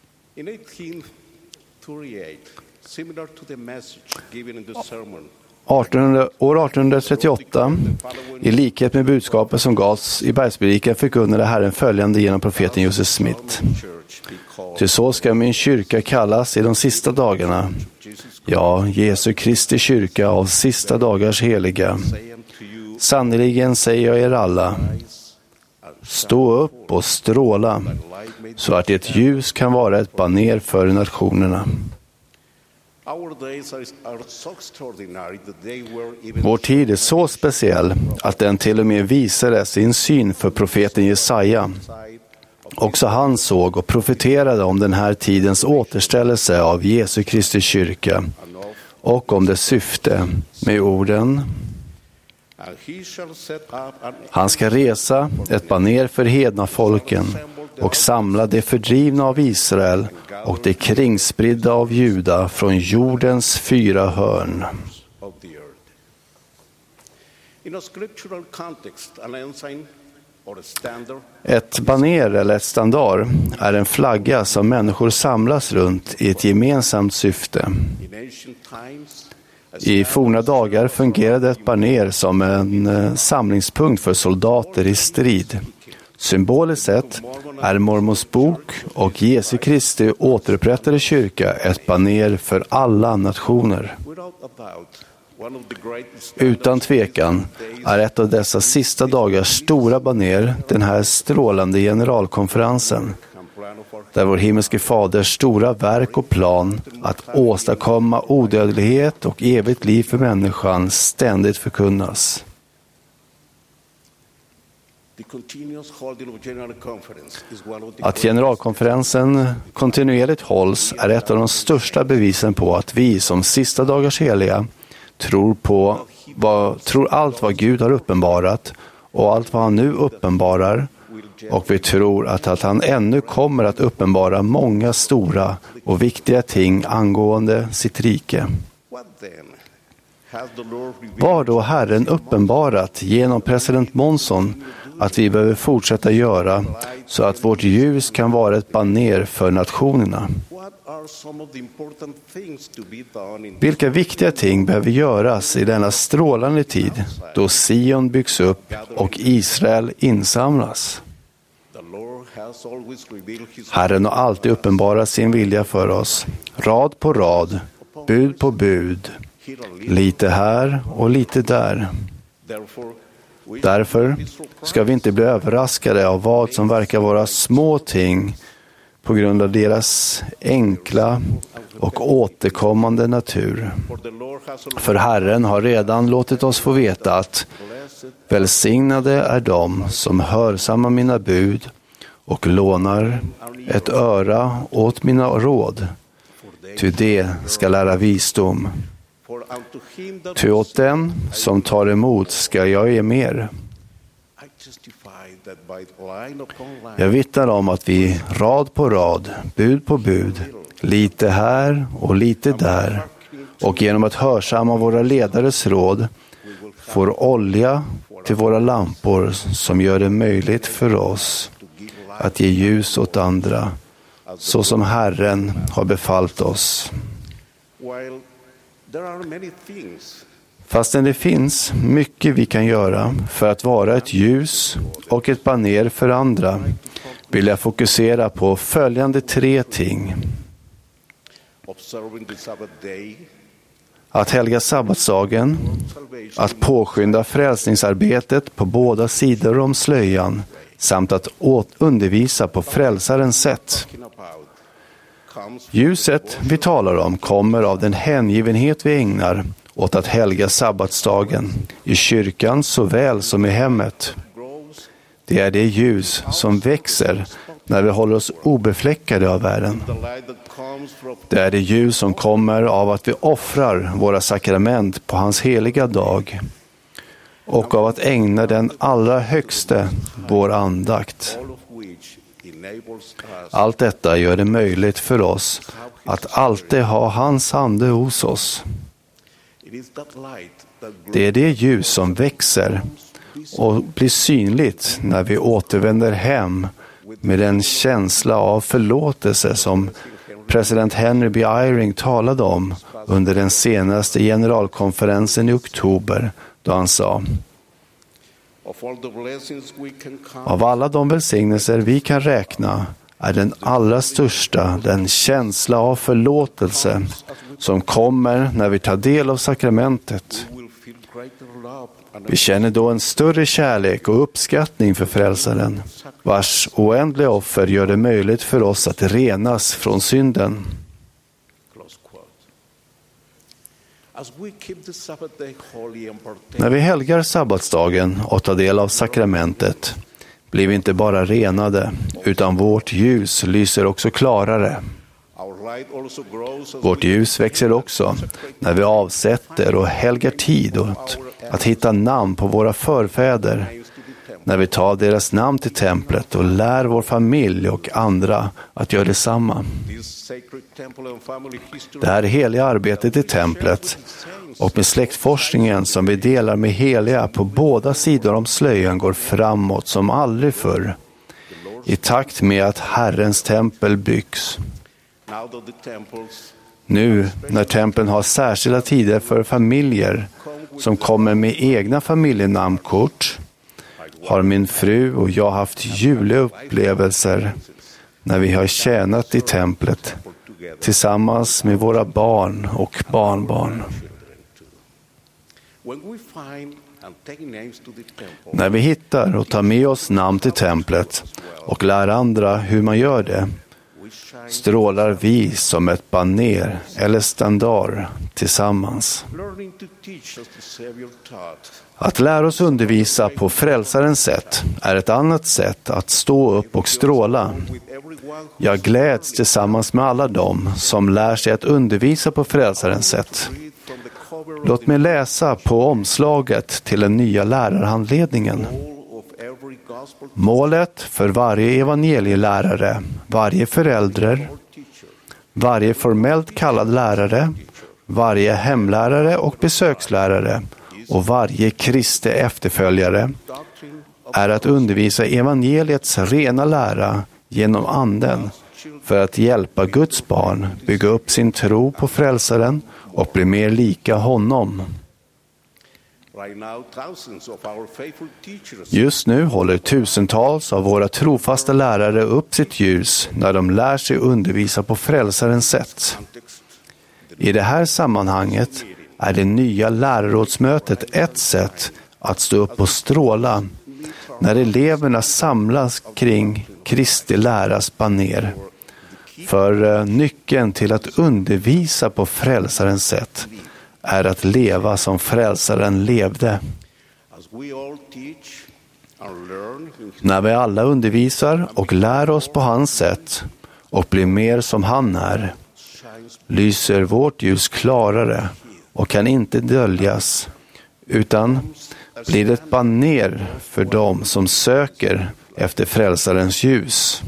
År 1838, i likhet med budskapet som gavs i bergspredikan, förkunnade Herren följande genom profeten Joseph Smith. Till så ska min kyrka kallas i de sista dagarna. Ja, Jesu Kristi kyrka av sista dagars heliga. Sannerligen säger jag er alla, stå upp och stråla, så att ert ljus kan vara ett baner för nationerna. Vår tid är så speciell att den till och med visade sin syn för profeten Jesaja. Också han såg och profeterade om den här tidens återställelse av Jesu Kristi kyrka och om dess syfte med orden: Han ska resa ett baner för hedna folken och samla de fördrivna av Israel och de kringspridda av Juda från jordens 4 hörn. Ett baner eller ett standard är en flagga som människor samlas runt i ett gemensamt syfte. I forna dagar fungerade ett baner som en samlingspunkt för soldater i strid. Symboliskt sett är Mormons bok och Jesu Kristi återupprättade kyrka ett baner för alla nationer. Utan tvekan är ett av dessa sista dagars stora baner den här strålande generalkonferensen, där vår himmelske faders stora verk och plan att åstadkomma odödlighet och evigt liv för människan ständigt förkunnas. Att generalkonferensen kontinuerligt hålls är ett av de största bevisen på att vi som sista dagars heliga tror allt vad Gud har uppenbarat och allt vad han nu uppenbarar, och vi tror att han ännu kommer att uppenbara många stora och viktiga ting angående sitt rike. Vad har då Herren uppenbarat genom president Monson att vi behöver fortsätta göra så att vårt ljus kan vara ett baner för nationerna? Vilka viktiga ting behöver göras i denna strålande tid då Sion byggs upp och Israel insamlas? Herren har alltid uppenbarat sin vilja för oss, rad på rad, bud på bud, lite här och lite där. Därför ska vi inte bli överraskade av vad som verkar vara små ting på grund av deras enkla och återkommande natur. För Herren har redan låtit oss få veta att välsignade är de som hörsammar mina bud och lånar ett öra åt mina råd, ty det ska lära visdom. Ty åt den som tar emot ska jag ge mer. Jag vittnar om att vi rad på rad, bud på bud, lite här och lite där, och genom att hörsamma våra ledares råd får olja till våra lampor som gör det möjligt för oss att ge ljus åt andra, så som Herren har befallt oss. Fastän det finns mycket vi kan göra för att vara ett ljus och ett baner för andra, vill jag fokusera på följande 3 ting. Att helga sabbatsdagen, att påskynda frälsningsarbetet på båda sidor om slöjan, samt att undervisa på frälsarens sätt. Ljuset vi talar om kommer av den hängivenhet vi ägnar åt att helga sabbatsdagen, i kyrkan såväl som i hemmet. Det är det ljus som växer när vi håller oss obefläckade av världen. Det är det ljus som kommer av att vi offrar våra sakrament på hans heliga dag och av att ägna den allra högste vår andakt. Allt detta gör det möjligt för oss att alltid ha hans ande hos oss. Det är det ljus som växer och blir synligt när vi återvänder hem med den känsla av förlåtelse som president Henry B. Eyring talade om under den senaste generalkonferensen i oktober, då han sa: av alla de välsignelser vi kan räkna är den allra största den känsla av förlåtelse som kommer när vi tar del av sakramentet. Vi känner då en större kärlek och uppskattning för frälsaren, vars oändliga offer gör det möjligt för oss att renas från synden. När vi helgar sabbatsdagen och tar del av sakramentet blir vi inte bara renade, utan vårt ljus lyser också klarare. Vårt ljus växer också när vi avsätter och helgar tid åt att hitta namn på våra förfäder när vi tar deras namn till templet och lär vår familj och andra att göra detsamma. Det här heliga arbetet i templet och med släktforskningen som vi delar med heliga på båda sidor om slöjan går framåt som aldrig förr, i takt med att Herrens tempel byggs. Nu när templen har särskilda tider för familjer som kommer med egna familjenamnkort har min fru och jag haft ljuvliga upplevelser när vi har tjänat i templet tillsammans med våra barn och barnbarn. När vi hittar och tar med oss namn till templet och lär andra hur man gör det, strålar vi som ett baner eller standard tillsammans. Att lära oss undervisa på frälsarens sätt är ett annat sätt att stå upp och stråla. Jag gläds tillsammans med alla dem som lär sig att undervisa på frälsarens sätt. Låt mig läsa på omslaget till den nya lärarhandledningen. Målet för varje evangelielärare, varje förälder, varje formellt kallad lärare, varje hemlärare och besökslärare och varje Kristi efterföljare är att undervisa evangeliets rena lära genom anden för att hjälpa Guds barn bygga upp sin tro på frälsaren och bli mer lika honom. Just nu håller tusentals av våra trofasta lärare upp sitt ljus när de lär sig undervisa på frälsarens sätt. I det här sammanhanget är det nya lärarrådsmötet ett sätt att stå upp och stråla när eleverna samlas kring Kristi läras baner. För nyckeln till att undervisa på frälsarens sätt är att leva som frälsaren levde. När vi alla undervisar och lär oss på hans sätt och blir mer som han är, lyser vårt ljus klarare och kan inte döljas, utan blir ett baner för dem som söker efter frälsarens ljus.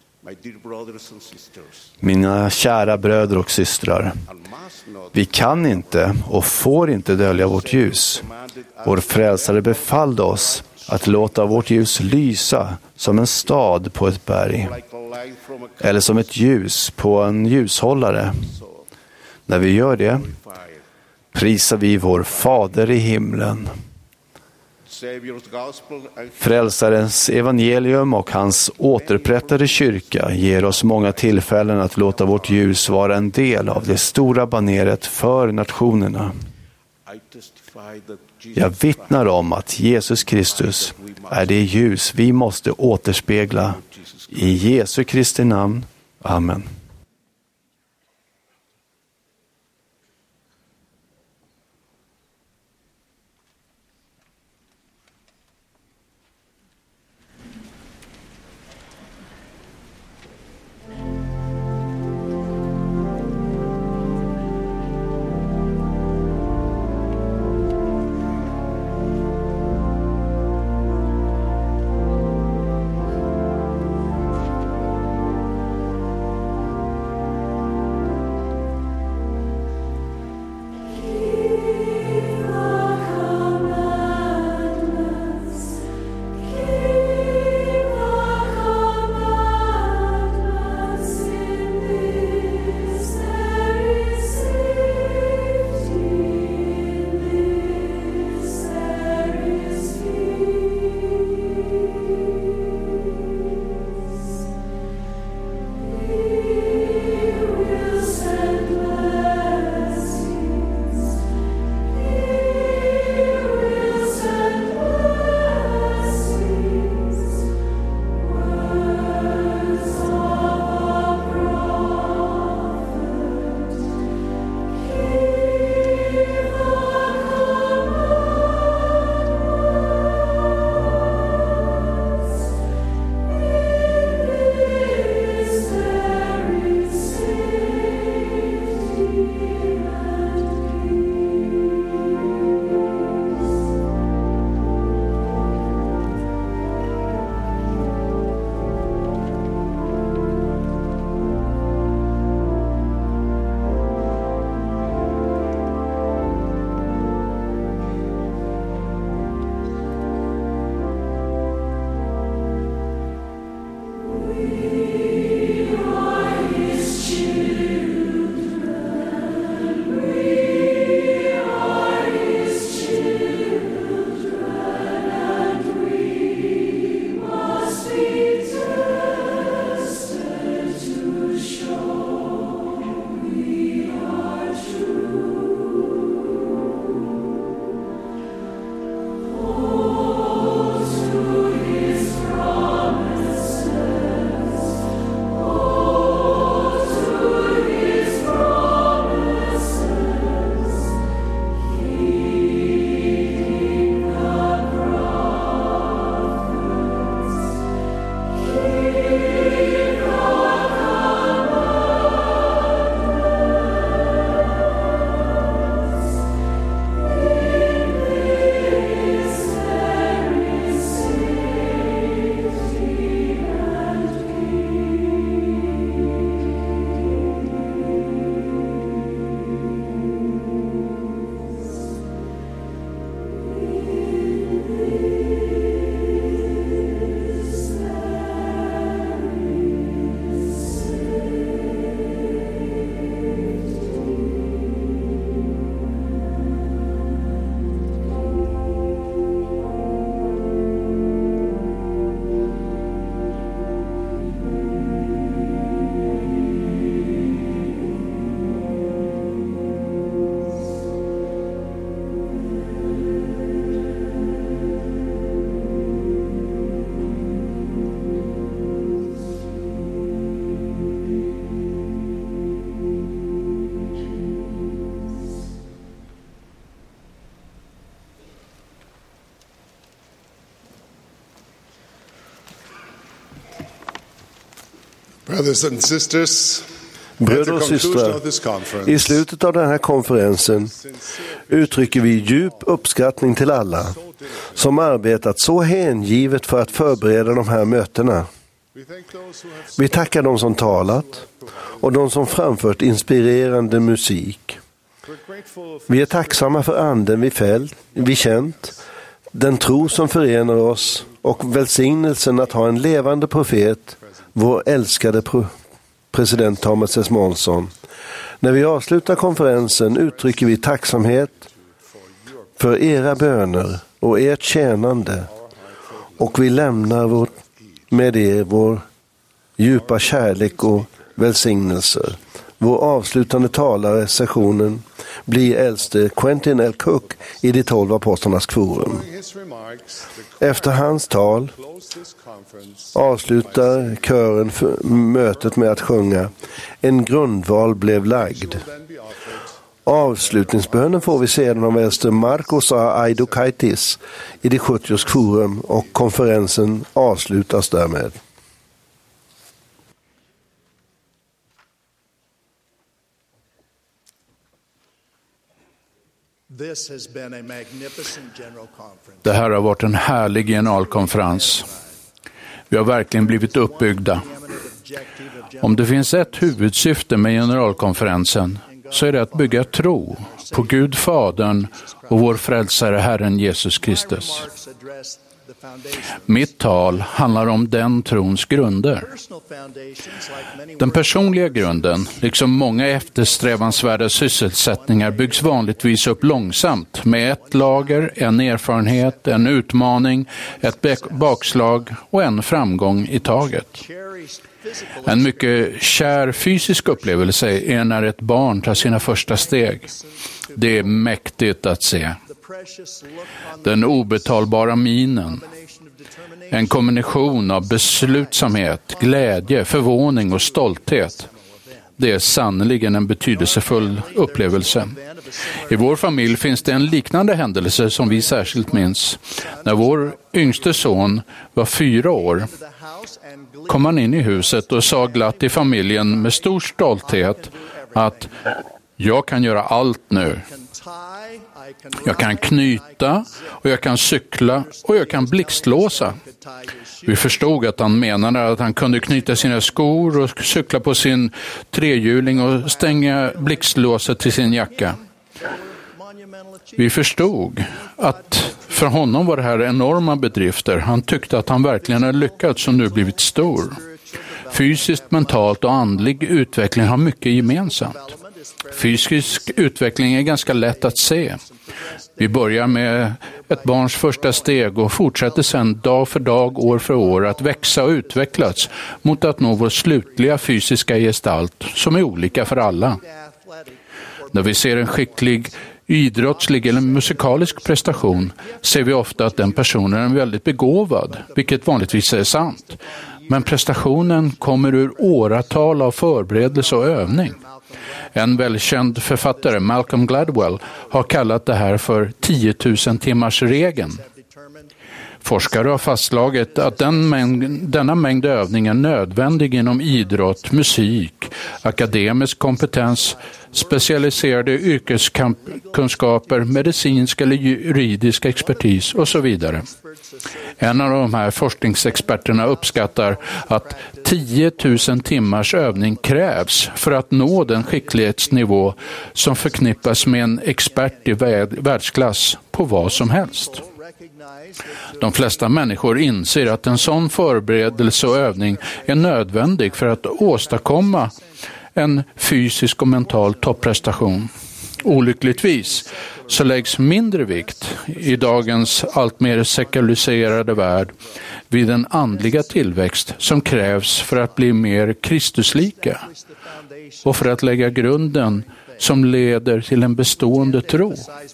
Mina kära bröder och systrar, vi kan inte och får inte dölja vårt ljus. Vår frälsare befallde oss att låta vårt ljus lysa som en stad på ett berg eller som ett ljus på en ljushållare. När vi gör det prisar vi vår Fader i himlen. Frälsarens evangelium och hans återupprättade kyrka ger oss många tillfällen att låta vårt ljus vara en del av det stora baneret för nationerna. Jag vittnar om att Jesus Kristus är det ljus vi måste återspegla. I Jesu Kristi namn. Amen. Bröder och systrar, i slutet av den här konferensen uttrycker vi djup uppskattning till alla som arbetat så hängivet för att förbereda de här mötena. Vi tackar de som talat och de som framfört inspirerande musik. Vi är tacksamma för anden vi känt, den tro som förenar oss och välsignelsen att ha en levande profet, vår älskade president Thomas S. Monson. När vi avslutar konferensen uttrycker vi tacksamhet för era böner och ert tjänande, och vi lämnar med er vår djupa kärlek och välsignelser. Vår avslutande talare i sessionen blir äldste Quentin L. Cook i de 12 apostlarnas kvorum. Efter hans tal avslutar kören mötet med att sjunga En grundval blev lagd. Avslutningsbönen får vi sedan av äldste Marcos A. Aidokaitis i de 70:s kvorum, och konferensen avslutas därmed. Det här har varit en härlig generalkonferens. Vi har verkligen blivit uppbyggda. Om det finns ett huvudsyfte med generalkonferensen så är det att bygga tro på Gud Fadern och vår frälsare Herren Jesus Kristus. Mitt tal handlar om den trons grunder. Den personliga grunden, liksom många eftersträvansvärda sysselsättningar, byggs vanligtvis upp långsamt med ett lager, en erfarenhet, en utmaning, ett bakslag och en framgång i taget. En mycket kär fysisk upplevelse är när ett barn tar sina första steg. Det är mäktigt att se. Den obetalbara minen. En kombination av beslutsamhet, glädje, förvåning och stolthet. Det är sannoliken en betydelsefull upplevelse. I vår familj finns det en liknande händelse som vi särskilt minns. När vår yngste son var 4 år kom han in i huset och sa glatt till familjen med stor stolthet att jag kan göra allt nu. Jag kan knyta och jag kan cykla och jag kan blixtlåsa. Vi förstod att han menade att han kunde knyta sina skor och cykla på sin trehjuling och stänga blixtlåset till sin jacka. Vi förstod att för honom var det här enorma bedrifter. Han tyckte att han verkligen hade lyckats och nu blivit stor. Fysiskt, mentalt och andlig utveckling har mycket gemensamt. Fysisk utveckling är ganska lätt att se. Vi börjar med ett barns första steg och fortsätter sedan dag för dag, år för år att växa och utvecklas mot att nå vår slutliga fysiska gestalt som är olika för alla. När vi ser en skicklig idrottslig eller musikalisk prestation ser vi ofta att den personen är väldigt begåvad, vilket vanligtvis är sant. Men prestationen kommer ur åratal av förberedelse och övning. En välkänd författare, Malcolm Gladwell, har kallat det här för 10 000 timmars regeln. Forskare har fastslagit att denna mängd övning är nödvändig inom idrott, musik, akademisk kompetens, specialiserade yrkeskunskaper, medicinsk eller juridisk expertis och så vidare. En av de här forskningsexperterna uppskattar att 10 000 timmars övning krävs för att nå den skicklighetsnivå som förknippas med en expert i världsklass på vad som helst. De flesta människor inser att en sån förberedelse och övning är nödvändig för att åstadkomma en fysisk och mental topprestation. Olyckligtvis så läggs mindre vikt i dagens allt mer sekulariserade värld vid den andliga tillväxt som krävs för att bli mer Kristuslika och för att lägga grunden som leder till en bestående tro.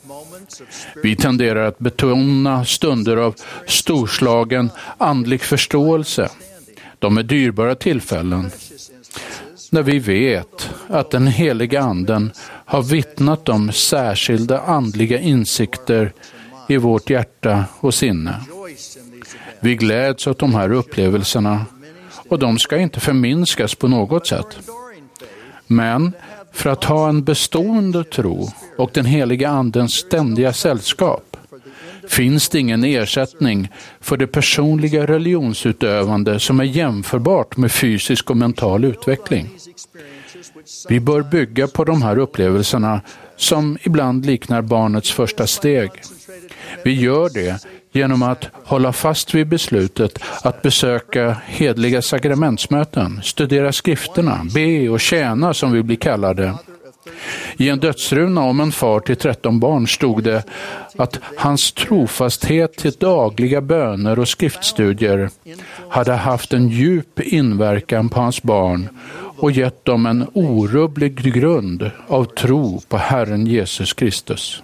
Vi tenderar att betona stunder av storslagen andlig förståelse. De är dyrbara tillfällen när vi vet att den heliga anden har vittnat om särskilda andliga insikter i vårt hjärta och sinne. Vi gläds åt de här upplevelserna och de ska inte förminskas på något sätt. Men för att ha en bestående tro och den heliga andens ständiga sällskap finns det ingen ersättning för det personliga religionsutövande som är jämförbart med fysisk och mental utveckling. Vi bör bygga på de här upplevelserna som ibland liknar barnets första steg. Vi gör det genom att hålla fast vid beslutet att besöka hedliga sakramentsmöten, studera skrifterna, be och tjäna som vi blir kallade. I en dödsruna om en far till 13 barn stod det att hans trofasthet till dagliga böner och skriftstudier hade haft en djup inverkan på hans barn och gett dem en orubblig grund av tro på Herren Jesus Kristus.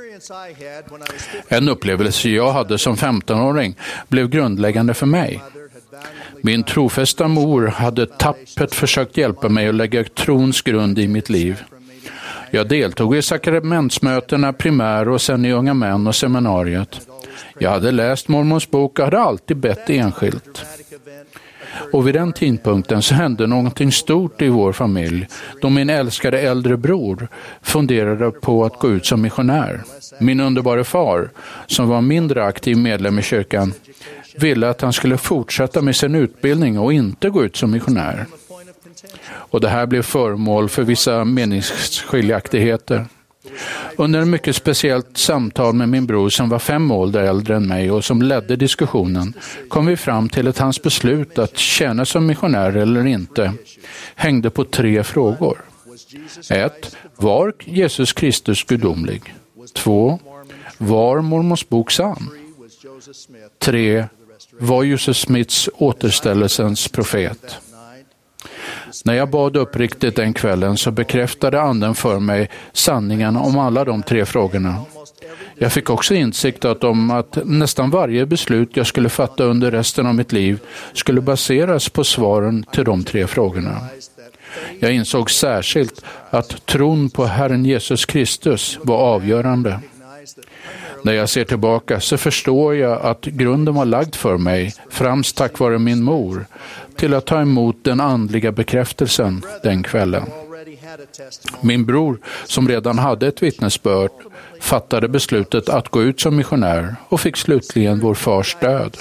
En upplevelse jag hade som 15-åring blev grundläggande för mig. Min trofästa mor hade tappert försökt hjälpa mig att lägga trons grund i mitt liv. Jag deltog i sakramentsmötena primär och sen i Unga män och seminariet. Jag hade läst mormons bok och hade alltid bett enskilt. Och vid den tidpunkten så hände någonting stort i vår familj då min älskade äldre bror funderade på att gå ut som missionär. Min underbara far, som var mindre aktiv medlem i kyrkan, ville att han skulle fortsätta med sin utbildning och inte gå ut som missionär. Och det här blev föremål för vissa meningsskiljaktigheter. Under ett mycket speciellt samtal med min bror som var 5 år äldre än mig och som ledde diskussionen kom vi fram till att hans beslut att tjäna som missionär eller inte hängde på 3 frågor. 1. Var Jesus Kristus gudomlig? 2. Var mormons bok sann? 3. Var Joseph Smiths återställelsens profet? När jag bad uppriktigt den kvällen så bekräftade anden för mig sanningen om alla de 3 frågorna. Jag fick också insikt om att nästan varje beslut jag skulle fatta under resten av mitt liv skulle baseras på svaren till de 3 frågorna. Jag insåg särskilt att tron på Herren Jesus Kristus var avgörande. När jag ser tillbaka så förstår jag att grunden var lagd för mig, främst tack vare min mor, till att ta emot den andliga bekräftelsen den kvällen. Min bror, som redan hade ett vittnesbörd, fattade beslutet att gå ut som missionär och fick slutligen vår fars stöd.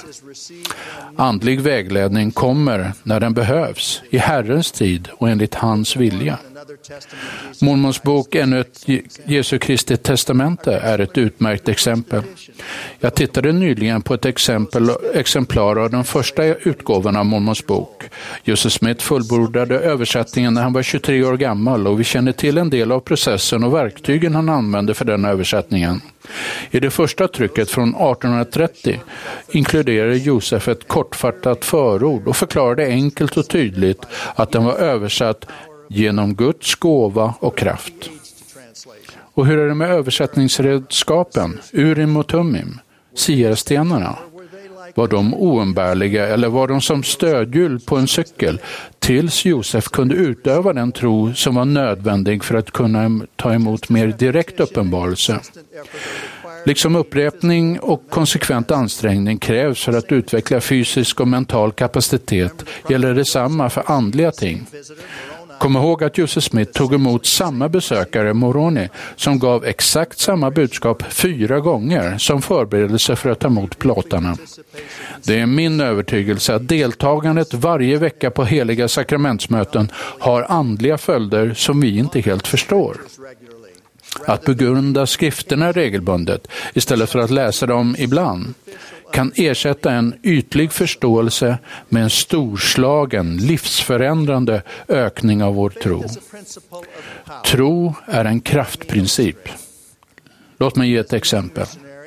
Andlig vägledning kommer när den behövs, i Herrens tid och enligt hans vilja. Mormons bok Ännu ett Jesu Kristi testamente är ett utmärkt exempel. Jag tittade nyligen på ett exemplar av den första utgåvan av Mormons bok. Joseph Smith fullbordade översättningen när han var 23 år gammal och vi känner till en del av processen och verktygen han använde för den översättningen. I det första trycket från 1830 inkluderade Josef ett kortfattat förord och förklarade enkelt och tydligt att den var översatt genom Guds gåva och kraft. Och hur är det med översättningsredskapen, Urim och Tumim, sierstenarna? Var de oumbärliga eller var de som stödhjul på en cykel tills Josef kunde utöva den tro som var nödvändig för att kunna ta emot mer direkt uppenbarelse? Liksom upprepning och konsekvent ansträngning krävs för att utveckla fysisk och mental kapacitet gäller detsamma för andliga ting. Kom ihåg att Joseph Smith tog emot samma besökare, Moroni, som gav exakt samma budskap 4 gånger som förberedelse för att ta emot plåtarna. Det är min övertygelse att deltagandet varje vecka på heliga sakramentsmöten har andliga följder som vi inte helt förstår. Att begrunda skrifterna regelbundet istället för att läsa dem ibland kan ersätta en ytlig förståelse med en storslagen, livsförändrande ökning av vår tro. Tro är en kraftprincip. Låt mig ge ett exempel.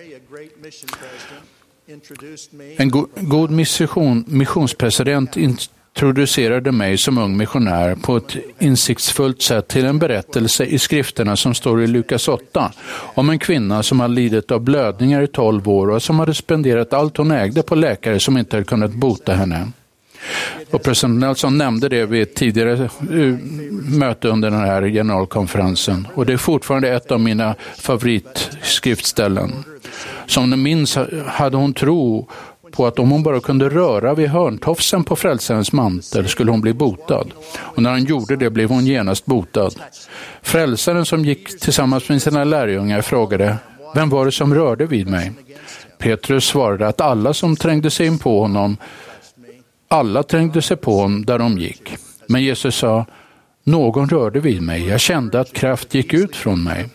En god missionspresident introducerade mig som ung missionär på ett insiktsfullt sätt till en berättelse i skrifterna som står i Lukas 8 om en kvinna som hade lidit av blödningar i 12 år och som hade spenderat allt hon ägde på läkare som inte hade kunnat bota henne. Och president Nelson nämnde det vid ett tidigare möte under den här generalkonferensen och det är fortfarande ett av mina favoritskriftställen. Som ni minns hade hon tro på att om hon bara kunde röra vid hörntofsen på frälsarens mantel skulle hon bli botad. Och när hon gjorde det blev hon genast botad. Frälsaren som gick tillsammans med sina lärjungar frågade, vem var det som rörde vid mig? Petrus svarade att alla som trängde sig in på honom, alla trängde sig på honom där de gick. Men Jesus sa, någon rörde vid mig. Jag kände att kraft gick ut från mig.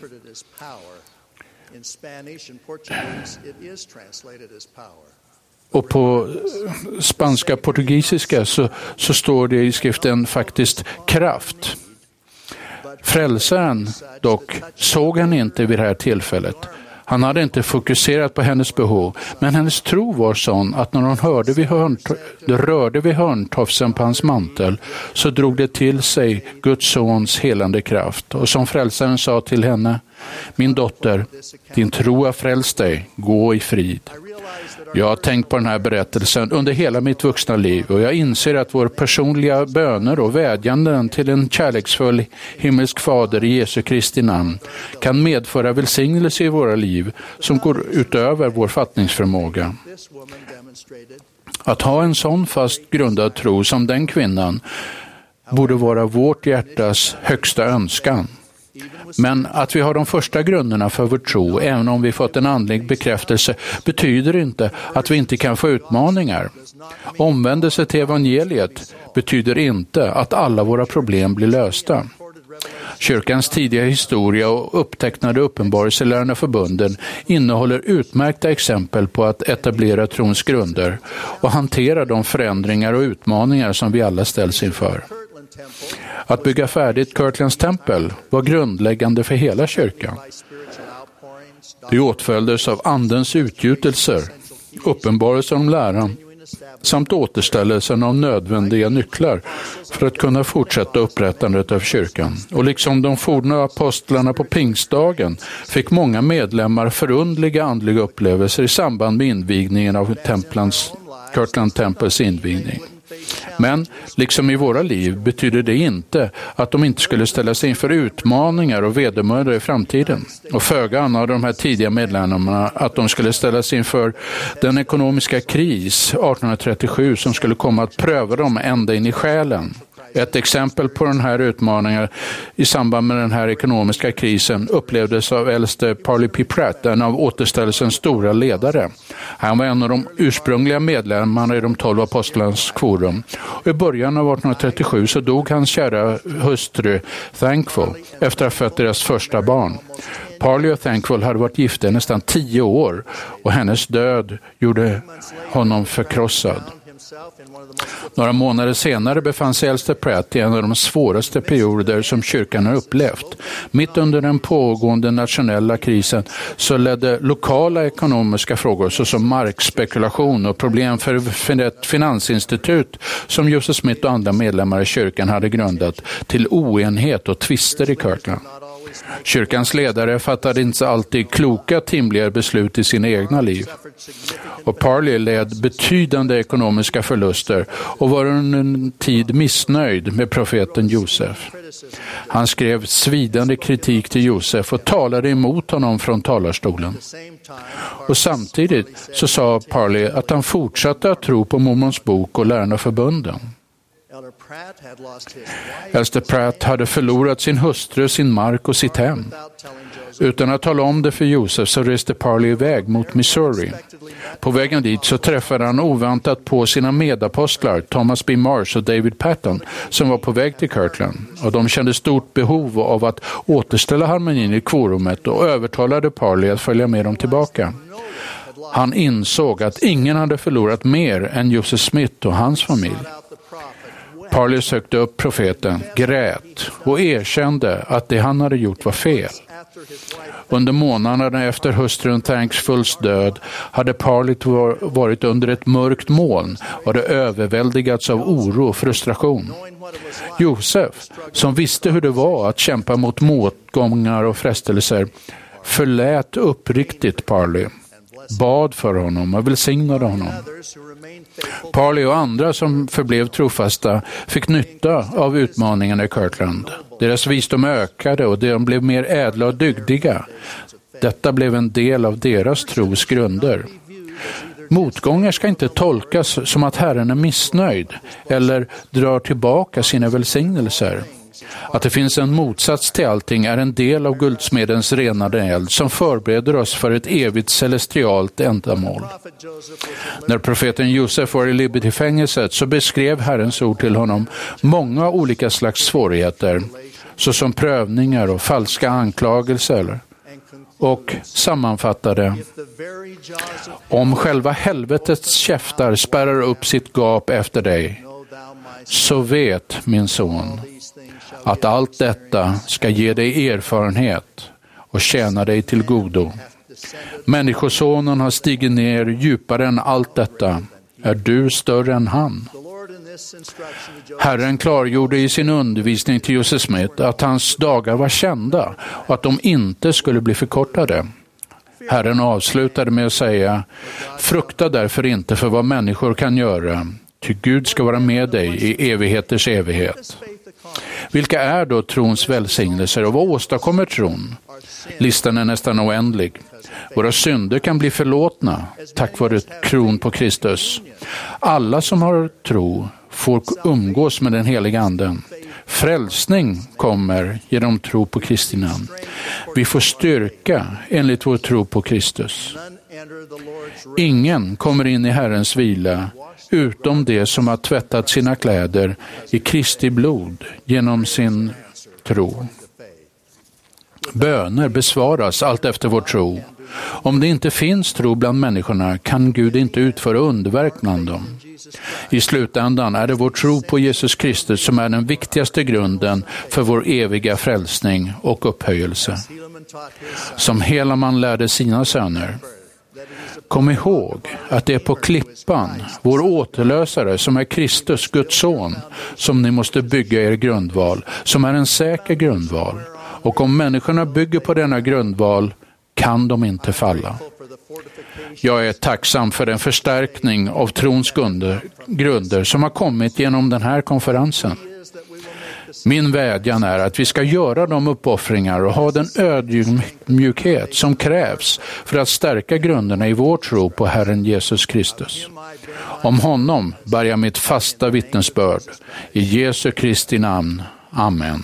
Och på spanska portugisiska så står det i skriften faktiskt kraft. Frälsaren dock såg han inte vid det här tillfället. Han hade inte fokuserat på hennes behov, men hennes tro var sån att när hon rörde vid hörntofsen på hans mantel så drog det till sig Guds sons helande kraft. Och som frälsaren sa till henne, min dotter, din tro har frälst dig, gå i frid. Jag har tänkt på den här berättelsen under hela mitt vuxna liv och jag inser att våra personliga böner och vädjanden till en kärleksfull himmelsk fader i Jesu Kristi namn kan medföra välsignelse i våra liv som går utöver vår fattningsförmåga. Att ha en sån fast grundad tro som den kvinnan borde vara vårt hjärtas högsta önskan. Men att vi har de första grunderna för vår tro, även om vi fått en andlig bekräftelse, betyder inte att vi inte kan få utmaningar. Omvändelse till evangeliet betyder inte att alla våra problem blir lösta. Kyrkans tidiga historia och upptecknade uppenbarelselärande förbunden innehåller utmärkta exempel på att etablera trons grunder och hantera de förändringar och utmaningar som vi alla ställs inför. Att bygga färdigt Kirtlands tempel var grundläggande för hela kyrkan. Det åtföljdes av andens utgjutelser, uppenbarelser om läran, samt återställelsen av nödvändiga nycklar för att kunna fortsätta upprättandet av kyrkan. Och liksom de forna apostlarna på pingstdagen fick många medlemmar förundliga andliga upplevelser i samband med invigningen av Kirtland tempels invigning. Men liksom i våra liv betyder det inte att de inte skulle ställa sig inför utmaningar och vedermödor i framtiden. Och föga av de här tidiga medlemmarna att de skulle ställa sig inför den ekonomiska kris 1837 som skulle komma att pröva dem ända in i själen. Ett exempel på den här utmaningen i samband med den här ekonomiska krisen upplevdes av äldste Parley P. Pratt, en av återställelsens stora ledare. Han var en av de ursprungliga medlemmarna i de 12 apostlarnas kvorum. Och i början av 1837 så dog hans kära hustru Thankful efter att ha fött deras första barn. Parley och Thankful hade varit gifta i nästan 10 år och hennes död gjorde honom förkrossad. Några månader senare befann sig äldste Pratt i en av de svåraste perioder som kyrkan har upplevt. Mitt under den pågående nationella krisen så ledde lokala ekonomiska frågor såsom markspekulation och problem för ett finansinstitut som Joseph Smith och andra medlemmar i kyrkan hade grundat till oenighet och tvister i Kirtland. Kyrkans ledare fattade inte alltid kloka timliga beslut i sina egna liv. Och Parley led betydande ekonomiska förluster och var under en tid missnöjd med profeten Josef. Han skrev svidande kritik till Josef och talade emot honom från talarstolen. Och samtidigt så sa Parley att han fortsatte att tro på Mormons bok och lärarna förbunden. Äldste Pratt hade förlorat sin hustru, sin mark och sitt hem. Utan att tala om det för Josef så reste Parley iväg mot Missouri. På vägen dit så träffade han oväntat på sina medapostlar Thomas B. Marsh och David Patton som var på väg till Kirtland. Och de kände stort behov av att återställa harmonin i kvorumet och övertalade Parley att följa med dem tillbaka. Han insåg att ingen hade förlorat mer än Joseph Smith och hans familj. Parley sökte upp profeten, grät och erkände att det han hade gjort var fel. Under månaderna efter hustrun Thankfuls död hade Parley varit under ett mörkt moln och hade överväldigats av oro och frustration. Josef, som visste hur det var att kämpa mot motgångar och frestelser, förlät uppriktigt Parley, bad för honom och välsignade honom. Parley och andra som förblev trofasta fick nytta av utmaningarna i Kirtland. Deras visdom ökade och de blev mer ädla och dygdiga. Detta blev en del av deras tros grunder. Motgångar ska inte tolkas som att Herren är missnöjd eller drar tillbaka sina välsignelser. Att det finns en motsats till allting är en del av guldsmedens renade eld som förbereder oss för ett evigt celestialt ändamål. När profeten Josef var i Liberty-fängelset så beskrev Herrens ord till honom många olika slags svårigheter, såsom prövningar och falska anklagelser, och sammanfattade: om själva helvetets käftar spärrar upp sitt gap efter dig, så vet, min son, att allt detta ska ge dig erfarenhet och tjäna dig till godo. Människosonen har stigit ner djupare än allt detta. Är du större än han? Herren klargjorde i sin undervisning till Joseph Smith att hans dagar var kända och att de inte skulle bli förkortade. Herren avslutade med att säga: frukta därför inte för vad människor kan göra, ty Gud ska vara med dig i evigheters evighet. Vilka är då trons välsignelser och vad åstadkommer tron? Listan är nästan oändlig. Våra synder kan bli förlåtna tack vare tron på Kristus. Alla som har tro får umgås med den heliga anden. Frälsning kommer genom tro på Kristi namn. Vi får styrka enligt vår tro på Kristus. Ingen kommer in i Herrens vila utom det som har tvättat sina kläder i Kristi blod genom sin tro. Böner besvaras allt efter vår tro. Om det inte finns tro bland människorna kan Gud inte utföra underverk bland dem. I slutändan är det vår tro på Jesus Kristus som är den viktigaste grunden för vår eviga frälsning och upphöjelse. Som Helaman lärde sina söner: kom ihåg att det är på klippan, vår återlösare, som är Kristus, Guds son, som ni måste bygga er grundval, som är en säker grundval. Och om människorna bygger på denna grundval kan de inte falla. Jag är tacksam för den förstärkning av trons grunder som har kommit genom den här konferensen. Min vädjan är att vi ska göra de uppoffringar och ha den ödmjukhet som krävs för att stärka grunderna i vår tro på Herren Jesus Kristus. Om honom bär jag mitt fasta vittnesbörd. I Jesu Kristi namn. Amen.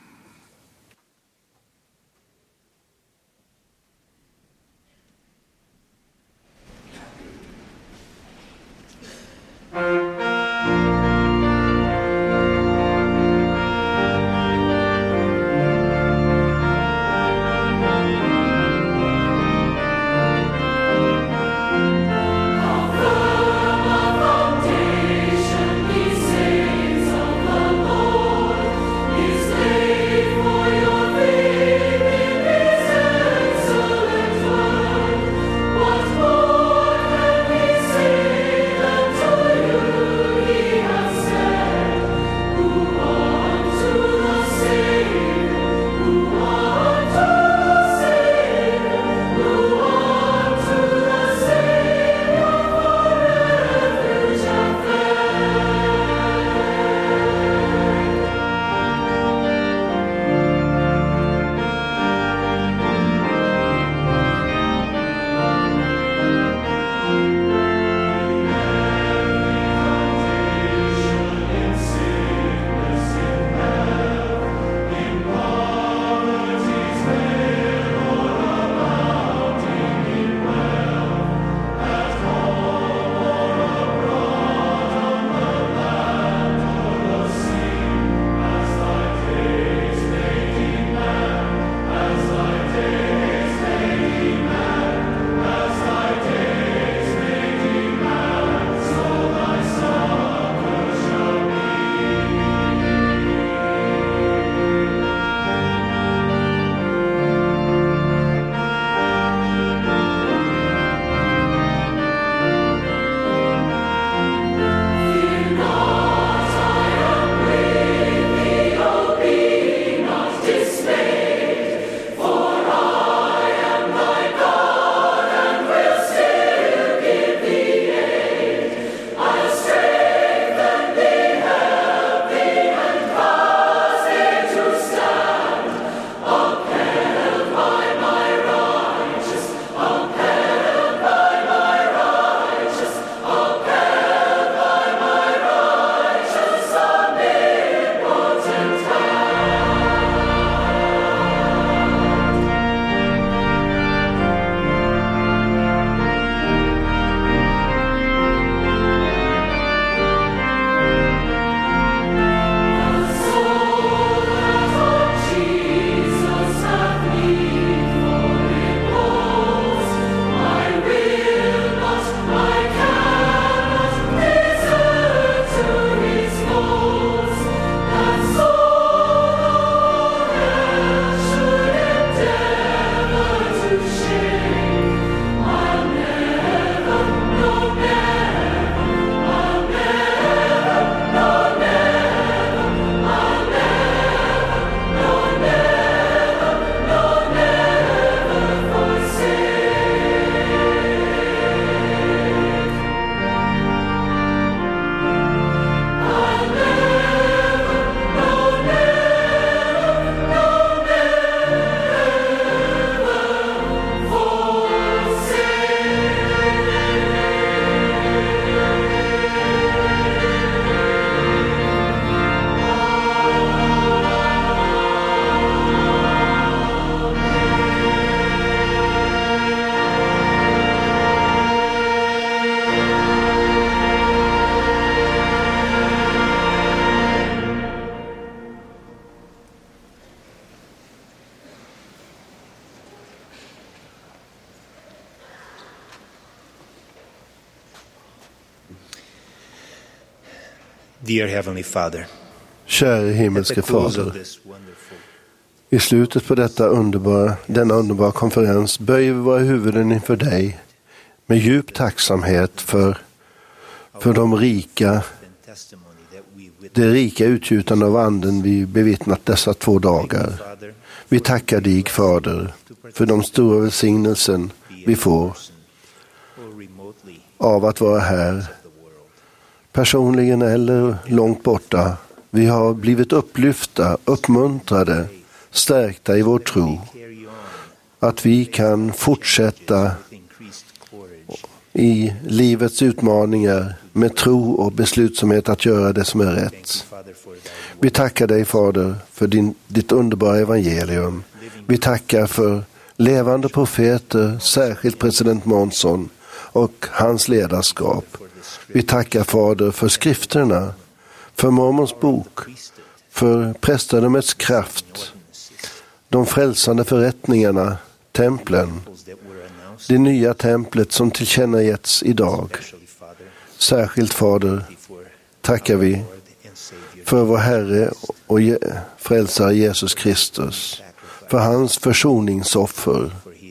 Dear Heavenly Father, käre himmelske Fader, i slutet på denna underbara konferens böjer vi våra huvuden inför dig med djup tacksamhet för det rika utgjutande av anden vi bevittnat dessa 2 dagar. Vi tackar dig, Fader, för de stora välsignelsen vi får av att vara här, personligen eller långt borta. Vi har blivit upplyfta, uppmuntrade, stärkta i vår tro. Att vi kan fortsätta i livets utmaningar med tro och beslutsamhet att göra det som är rätt. Vi tackar dig, Fader, för ditt underbara evangelium. Vi tackar för levande profeter, särskilt president Monson och hans ledarskap. Vi tackar, Fader, för skrifterna, för Mormons bok, för prästadömets kraft, de frälsande förrättningarna, templen, det nya templet som tillkännagetts idag. Särskilt, Fader, tackar vi för vår Herre och frälsare Jesus Kristus, för hans försoningsoffer.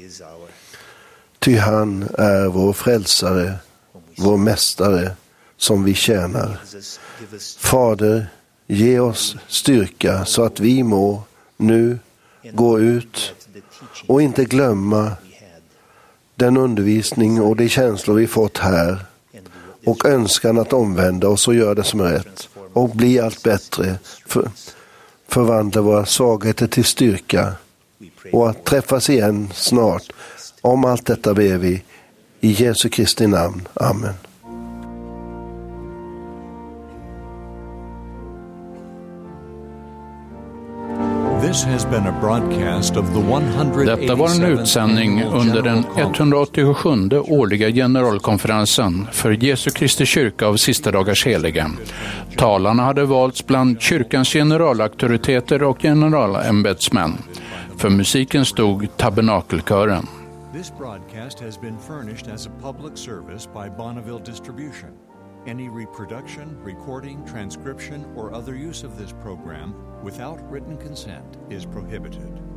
Ty han är vår frälsare, vår mästare som vi tjänar. Fader, ge oss styrka så att vi må nu gå ut och inte glömma den undervisning och de känslor vi fått här och önskan att omvända oss och göra det som är rätt och bli allt bättre, förvandla våra svagheter till styrka och att träffas igen snart. Om allt detta ber vi i Jesu Kristi namn. Amen. Detta var en utsändning under den 187:e årliga generalkonferensen för Jesu Kristi kyrka av sista dagars heliga. Talarna hade valts bland kyrkans generalauktoriteter och generalämbetsmän. För musiken stod Tabernakelkören. This broadcast has been furnished as a public service by Bonneville Distribution. Any reproduction, recording, transcription, or other use of this program without written consent is prohibited.